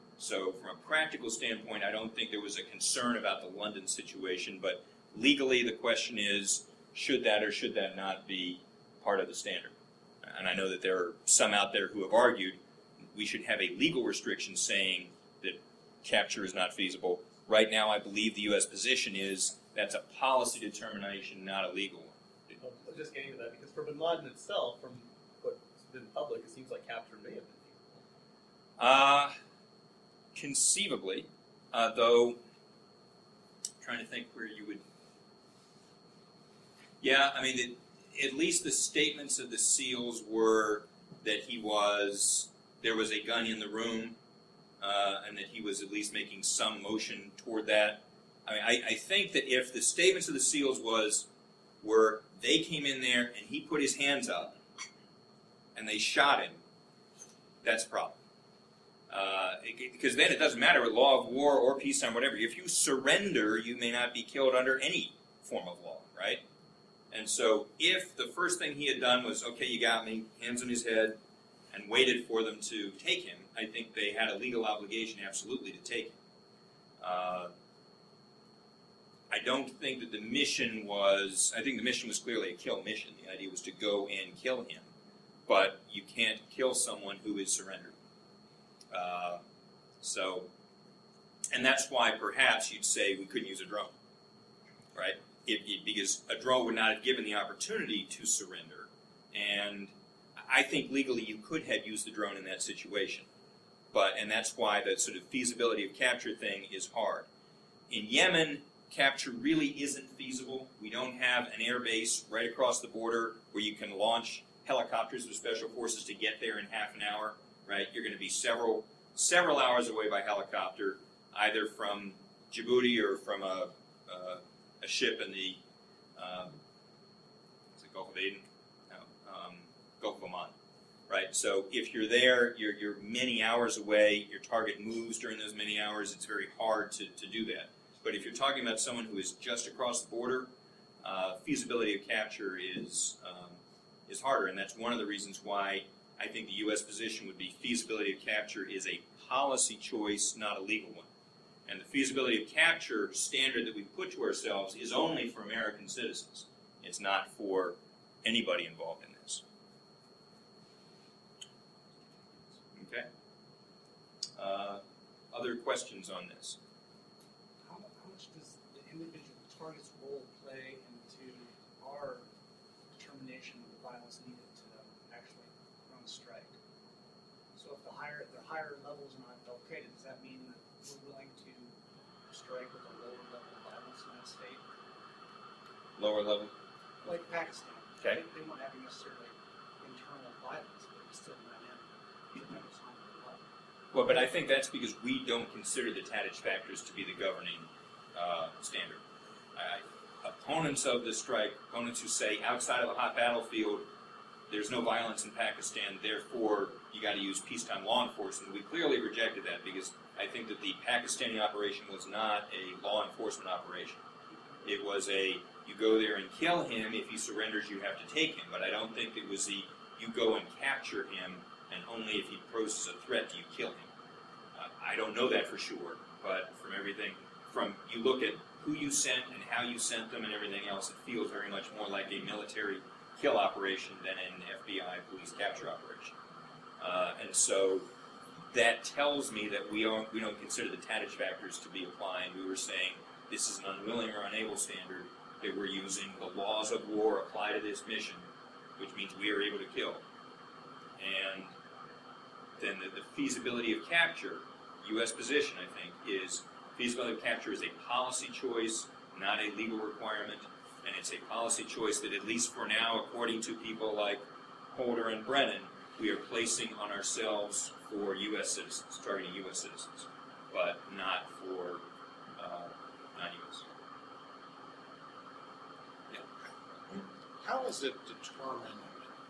So from a practical standpoint, I don't think there was a concern about the London situation, but legally the question is, should that or should that not be part of the standard? And I know that there are some out there who have argued we should have a legal restriction saying that capture is not feasible. Right now, I believe the U S position is that's a policy determination, not a legal one. Well, I'm just getting to that because for Bin Laden itself, from what's been public, it seems like capture may have been feasible. Uh, conceivably, uh, though, I'm trying to think where you would. Yeah, I mean, it, at least the statements of the SEALs were that he was, there was a gun in the room, uh, and that he was at least making some motion toward that. I mean, I, I think that if the statements of the SEALs was, were they came in there and he put his hands up and they shot him, that's a problem. Uh, it, because then it doesn't matter with law of war or peacetime, whatever. If you surrender, you may not be killed under any form of law, right? And so if the first thing he had done was, okay, you got me, hands on his head, and waited for them to take him, I think they had a legal obligation absolutely to take him. Uh, I I don't think that the mission was, I think the mission was clearly a kill mission. The idea was to go and kill him. But you can't kill someone who is surrendered. Uh, so, and that's why perhaps you'd say we couldn't use a drone, right? It, it, because a drone would not have given the opportunity to surrender. And I think legally you could have used the drone in that situation. But, and that's why the sort of feasibility of capture thing is hard. In Yemen, capture really isn't feasible. We don't have an air base right across the border where you can launch helicopters with special forces to get there in half an hour, right? You're going to be several several hours away by helicopter, either from Djibouti or from a, uh, a ship in the um, is it Gulf of Aden? No, um, Gulf of Oman, right? So if you're there, you're, you're many hours away, your target moves during those many hours, it's very hard to, to do that. But if you're talking about someone who is just across the border, uh, feasibility of capture is um, is harder, and that's one of the reasons why I think the U S position would be feasibility of capture is a policy choice, not a legal one. And the feasibility of capture standard that we put to ourselves is only for American citizens. It's not for anybody involved in this. Okay. Uh, other questions on this? How, how much does the individual target's role play into our determination of the violence needed to actually run a strike? So if the higher, if the higher levels not located, does that mean that we're willing to strike with a lower level of violence in that state? Lower level? Like Pakistan. Okay. They, they won't have necessarily internal violence, but we still went in tremendous harm to the public. Well, but I think that's because we don't consider the Tadich factors to be the governing uh, standard. I, opponents of the strike, opponents who say outside of a hot battlefield, there's no violence in Pakistan, therefore you got to use peacetime law enforcement. We clearly rejected that because I think that the Pakistani operation was not a law enforcement operation. It was a, you go there and kill him, if he surrenders you have to take him, but I don't think it was the, you go and capture him, and only if he poses a threat do you kill him. Uh, I don't know that for sure, but from everything, from you look at who you sent and how you sent them and everything else, it feels very much more like a military kill operation than an F B I police capture operation. Uh, and so that tells me that we don't, we don't consider the Tadich factors to be applying. We were saying this is an unwilling or unable standard, that we're using the laws of war apply to this mission, which means we are able to kill. And then the, the feasibility of capture, U S position, I think, is feasibility of capture is a policy choice, not a legal requirement, and it's a policy choice that, at least for now, according to people like Holder and Brennan, we are placing on ourselves for U S citizens, targeting U S citizens, but not for uh, non-U S. Yeah. How is it determined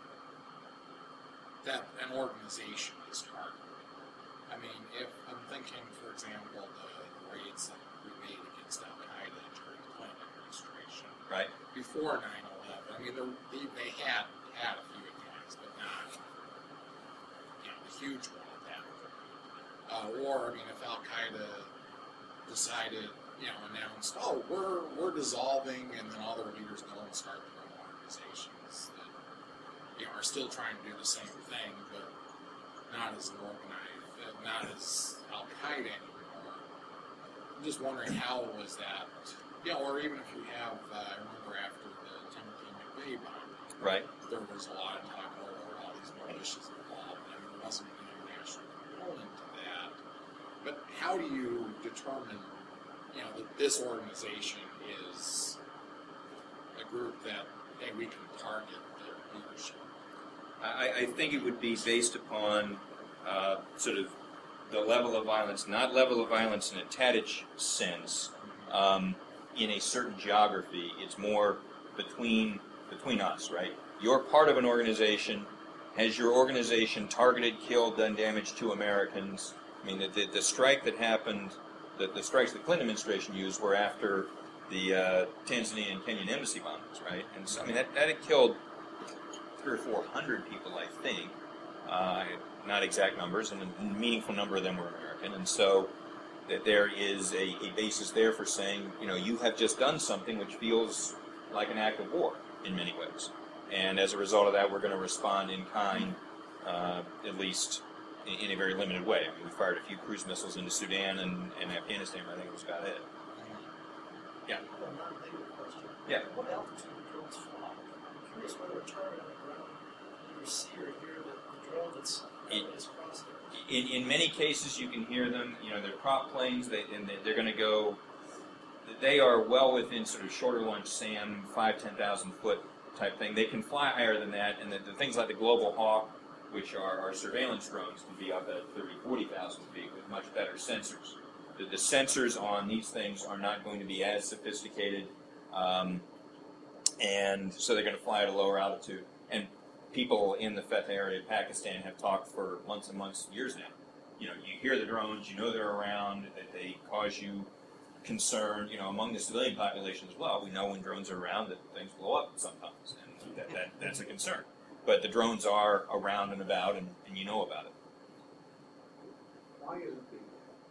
that an organization is targeted? I mean, if I'm thinking, for example, the raids that we made against Al Qaeda during the Clinton administration, Right. before nine eleven, I mean, they, they had had a few attacks, but not, you know, a huge one at that point. Uh, or, I mean, if Al Qaeda decided, you know, announced, oh, we're we're dissolving, and then all their leaders go and start their own organizations that, you know, are still trying to do the same thing, but not as an organized, uh, not as Al Qaeda anymore. I'm just wondering how was that, you know, or even if you have, uh, I remember after the Timothy McVeigh bombing, Right. there was a lot of talk over all these militias involved, and there wasn't an international component to that. But how do you determine, you know, that this organization is a group that, hey, we can target their leadership? I, I think it would be based upon uh, sort of the level of violence, not level of violence in a Tadich sense, um, in a certain geography. It's more between between us, right? You're part of an organization. Has your organization targeted, killed, done damage to Americans? I mean, the, the, the strike that happened, the, the strikes the Clinton administration used were after the uh, Tanzania and Kenyan embassy bombings, right? And so, I mean, that, that had killed three or four hundred people, I think. Uh, not exact numbers, and a meaningful number of them were American. And so that there is a, a basis there for saying, you know, you have just done something which feels like an act of war in many ways. And as a result of that, we're going to respond in kind, uh, at least in, in a very limited way. I mean, we fired a few cruise missiles into Sudan and, and Afghanistan, but I think it was about it. Yeah. Well, not a bigger question. Yeah. What altitude do drones fly? I'm curious whether a target on the ground, you see or hear the, the drone that's It- is crossing. In, in many cases, you can hear them. You know, they're prop planes, they, and they- they're going to go. They are well within sort of shorter launch SAM, five, ten thousand foot type thing. They can fly higher than that, and the, the things like the Global Hawk, which are, are surveillance drones, can be up at thirty, forty thousand feet with much better sensors. The, the sensors on these things are not going to be as sophisticated, um, and so they're going to fly at a lower altitude. And people in the Fetha area of Pakistan have talked for months and months, years now. You know, you hear the drones, you know they're around, that they cause you concern, you know, among the civilian population as well. We know when drones are around that things blow up sometimes, and that, that, that's a concern. But the drones are around and about, and, and you know about it. Why isn't the,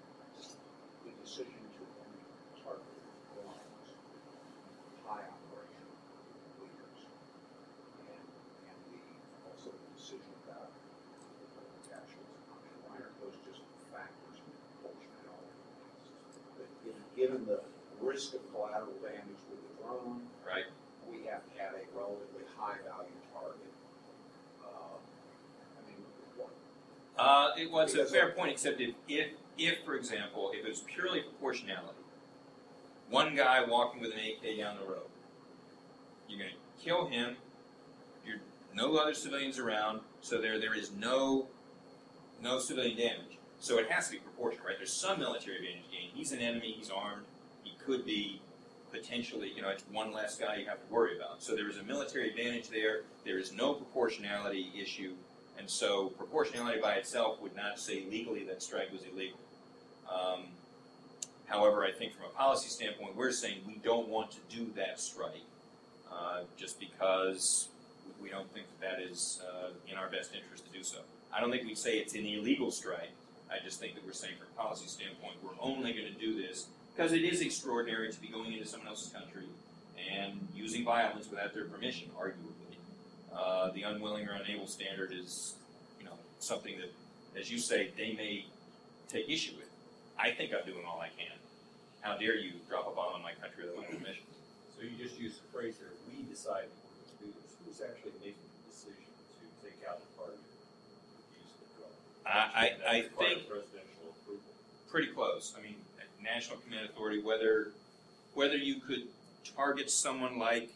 the decision to only target drones high operation leaders and, and the, also the decision about the actual option, why aren't those just factors in proportionality? That given, given the risk of collateral damage with the drone, Right. we have to have a relatively high value target. Uh, I mean, what? Uh, it was a fair point, except if, if, if, for example, if it was purely proportionality, one guy walking with an A K down the road, you're going to kill him, you're no other civilians around, so there there is no no civilian damage. So it has to be proportional, right? There's some military advantage gained. He's an enemy, he's armed, he could be potentially, you know, it's one less guy you have to worry about. So there is a military advantage there, there is no proportionality issue. And so proportionality by itself would not say legally that strike was illegal. Um, however, I think from a policy standpoint, we're saying we don't want to do that strike uh, just because we don't think that, that is uh, in our best interest to do so. I don't think we'd say it's an illegal strike. I just think that we're saying from a policy standpoint, we're only going to do this because it is extraordinary to be going into someone else's country and using violence without their permission, arguably. Uh, the unwilling or unable standard is, you know, something that, as you say, they may take issue with. I think I'm doing all I can. How dare you drop a bomb on my country without my permission? So you just used the phrase there, we decide we're going to do this. Who's actually making the decision to take out the target with the use of the drone? I, I, I That requires think presidential approval. pretty close. I mean, National Command Authority, whether whether you could target someone like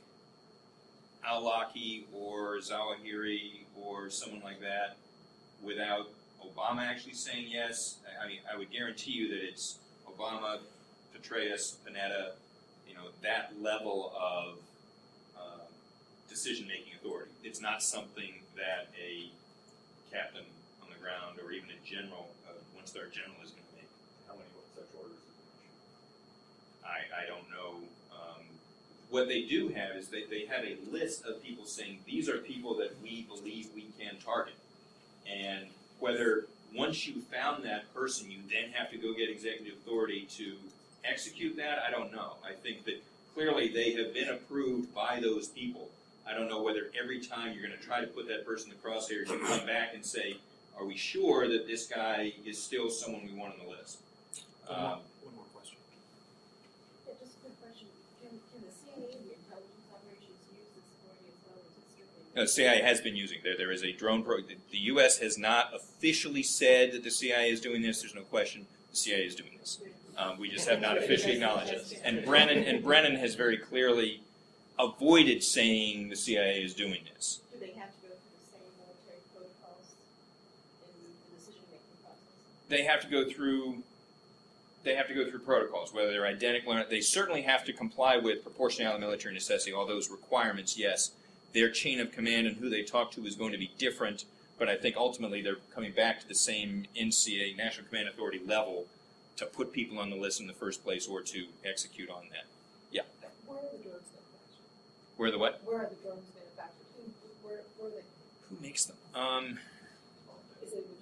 al-Awlaki or Zawahiri or someone like that without Obama actually saying yes, I mean, I would guarantee you that it's Obama, Petraeus, Panetta, you know, that level of uh, decision-making authority. It's not something that a captain on the ground or even a general, a one-star general is going to make. How many such orders have been issued? I, I don't know. Um, what they do have is they, they have a list of people saying these are people that we believe we can target. And whether once you found that person, you then have to go get executive authority to execute that, I don't know. I think that clearly they have been approved by those people. I don't know whether every time you're going to try to put that person in the crosshairs, you come back and say, are we sure that this guy is still someone we want on the list? One more, Um, one more question. Yeah, just a quick question. Can, can the C I A, the intelligence operations, use this authority as well as it's strictly? No, C I A has been using. There, there is a drone program. The, the U S has not officially said that the C I A is doing this. There's no question the C I A is doing this. Um, we just have not officially acknowledged it. And Brennan and Brennan has very clearly avoided saying the C I A is doing this. Do they have to go through the same military protocols in the decision-making process? They have to go through. They have to go through protocols, whether they're identical or not. They certainly have to comply with proportionality, military necessity, all those requirements. Yes, their chain of command and who they talk to is going to be different. But I think ultimately they're coming back to the same N C A, National Command Authority level, to put people on the list in the first place or to execute on that. Yeah. Where are the drones manufactured? Where the what? Where are the drones manufactured? Who, where, where are they? Who makes them? Um, Is it Virginia? It's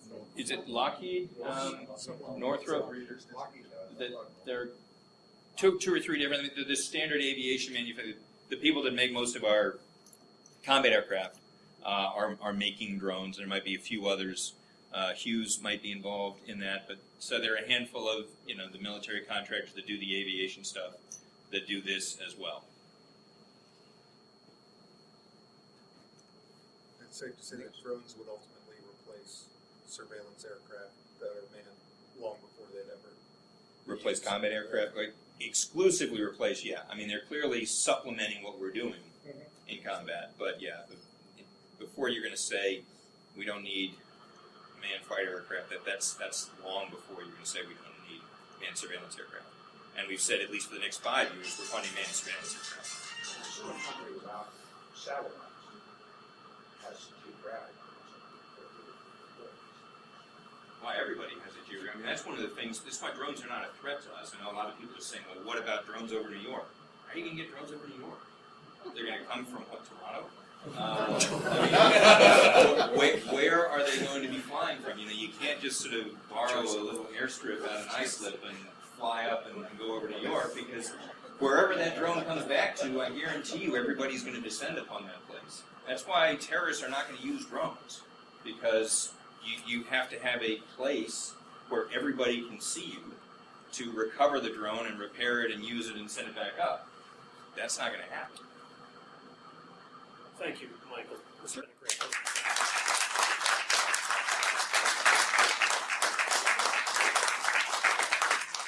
is it Lockheed, um, Northrop? That they're two, two or three different. The, the standard aviation manufacturer, the people that make most of our combat aircraft, uh, are are making drones. There might be a few others. Uh, Hughes might be involved in that, but so there are a handful of you know the military contractors that do the aviation stuff that do this as well. It's safe to say that drones would ultimately replace surveillance aircraft that are manned long before they'd ever Replace combat aircraft, like exclusively replace. Yeah, I mean they're clearly supplementing what we're doing in combat, but yeah, before you're going to say we don't need manned fighter aircraft, that that's that's long before you're going to say we don't need manned surveillance aircraft. And we've said at least for the next five years we're funding manned surveillance aircraft. So a company without satellites has geographic. Why everybody has a geographic. I mean, that's one of the things. That's why drones are not a threat to us. I know a lot of people are saying, "Well, what about drones over New York? How are you going to get drones over New York? They're going to come from what, Toronto? Um, I mean, where, where are they going to be flying from? You know, you can't just sort of borrow a little airstrip out of an islip and fly up and, and go over to New York, because wherever that drone comes back to, I guarantee you, everybody's going to descend upon that place. That's why terrorists are not going to use drones, because you, you have to have a place where everybody can see you to recover the drone and repair it and use it and send it back up. That's not going to happen. Thank you, Michael. This has been a great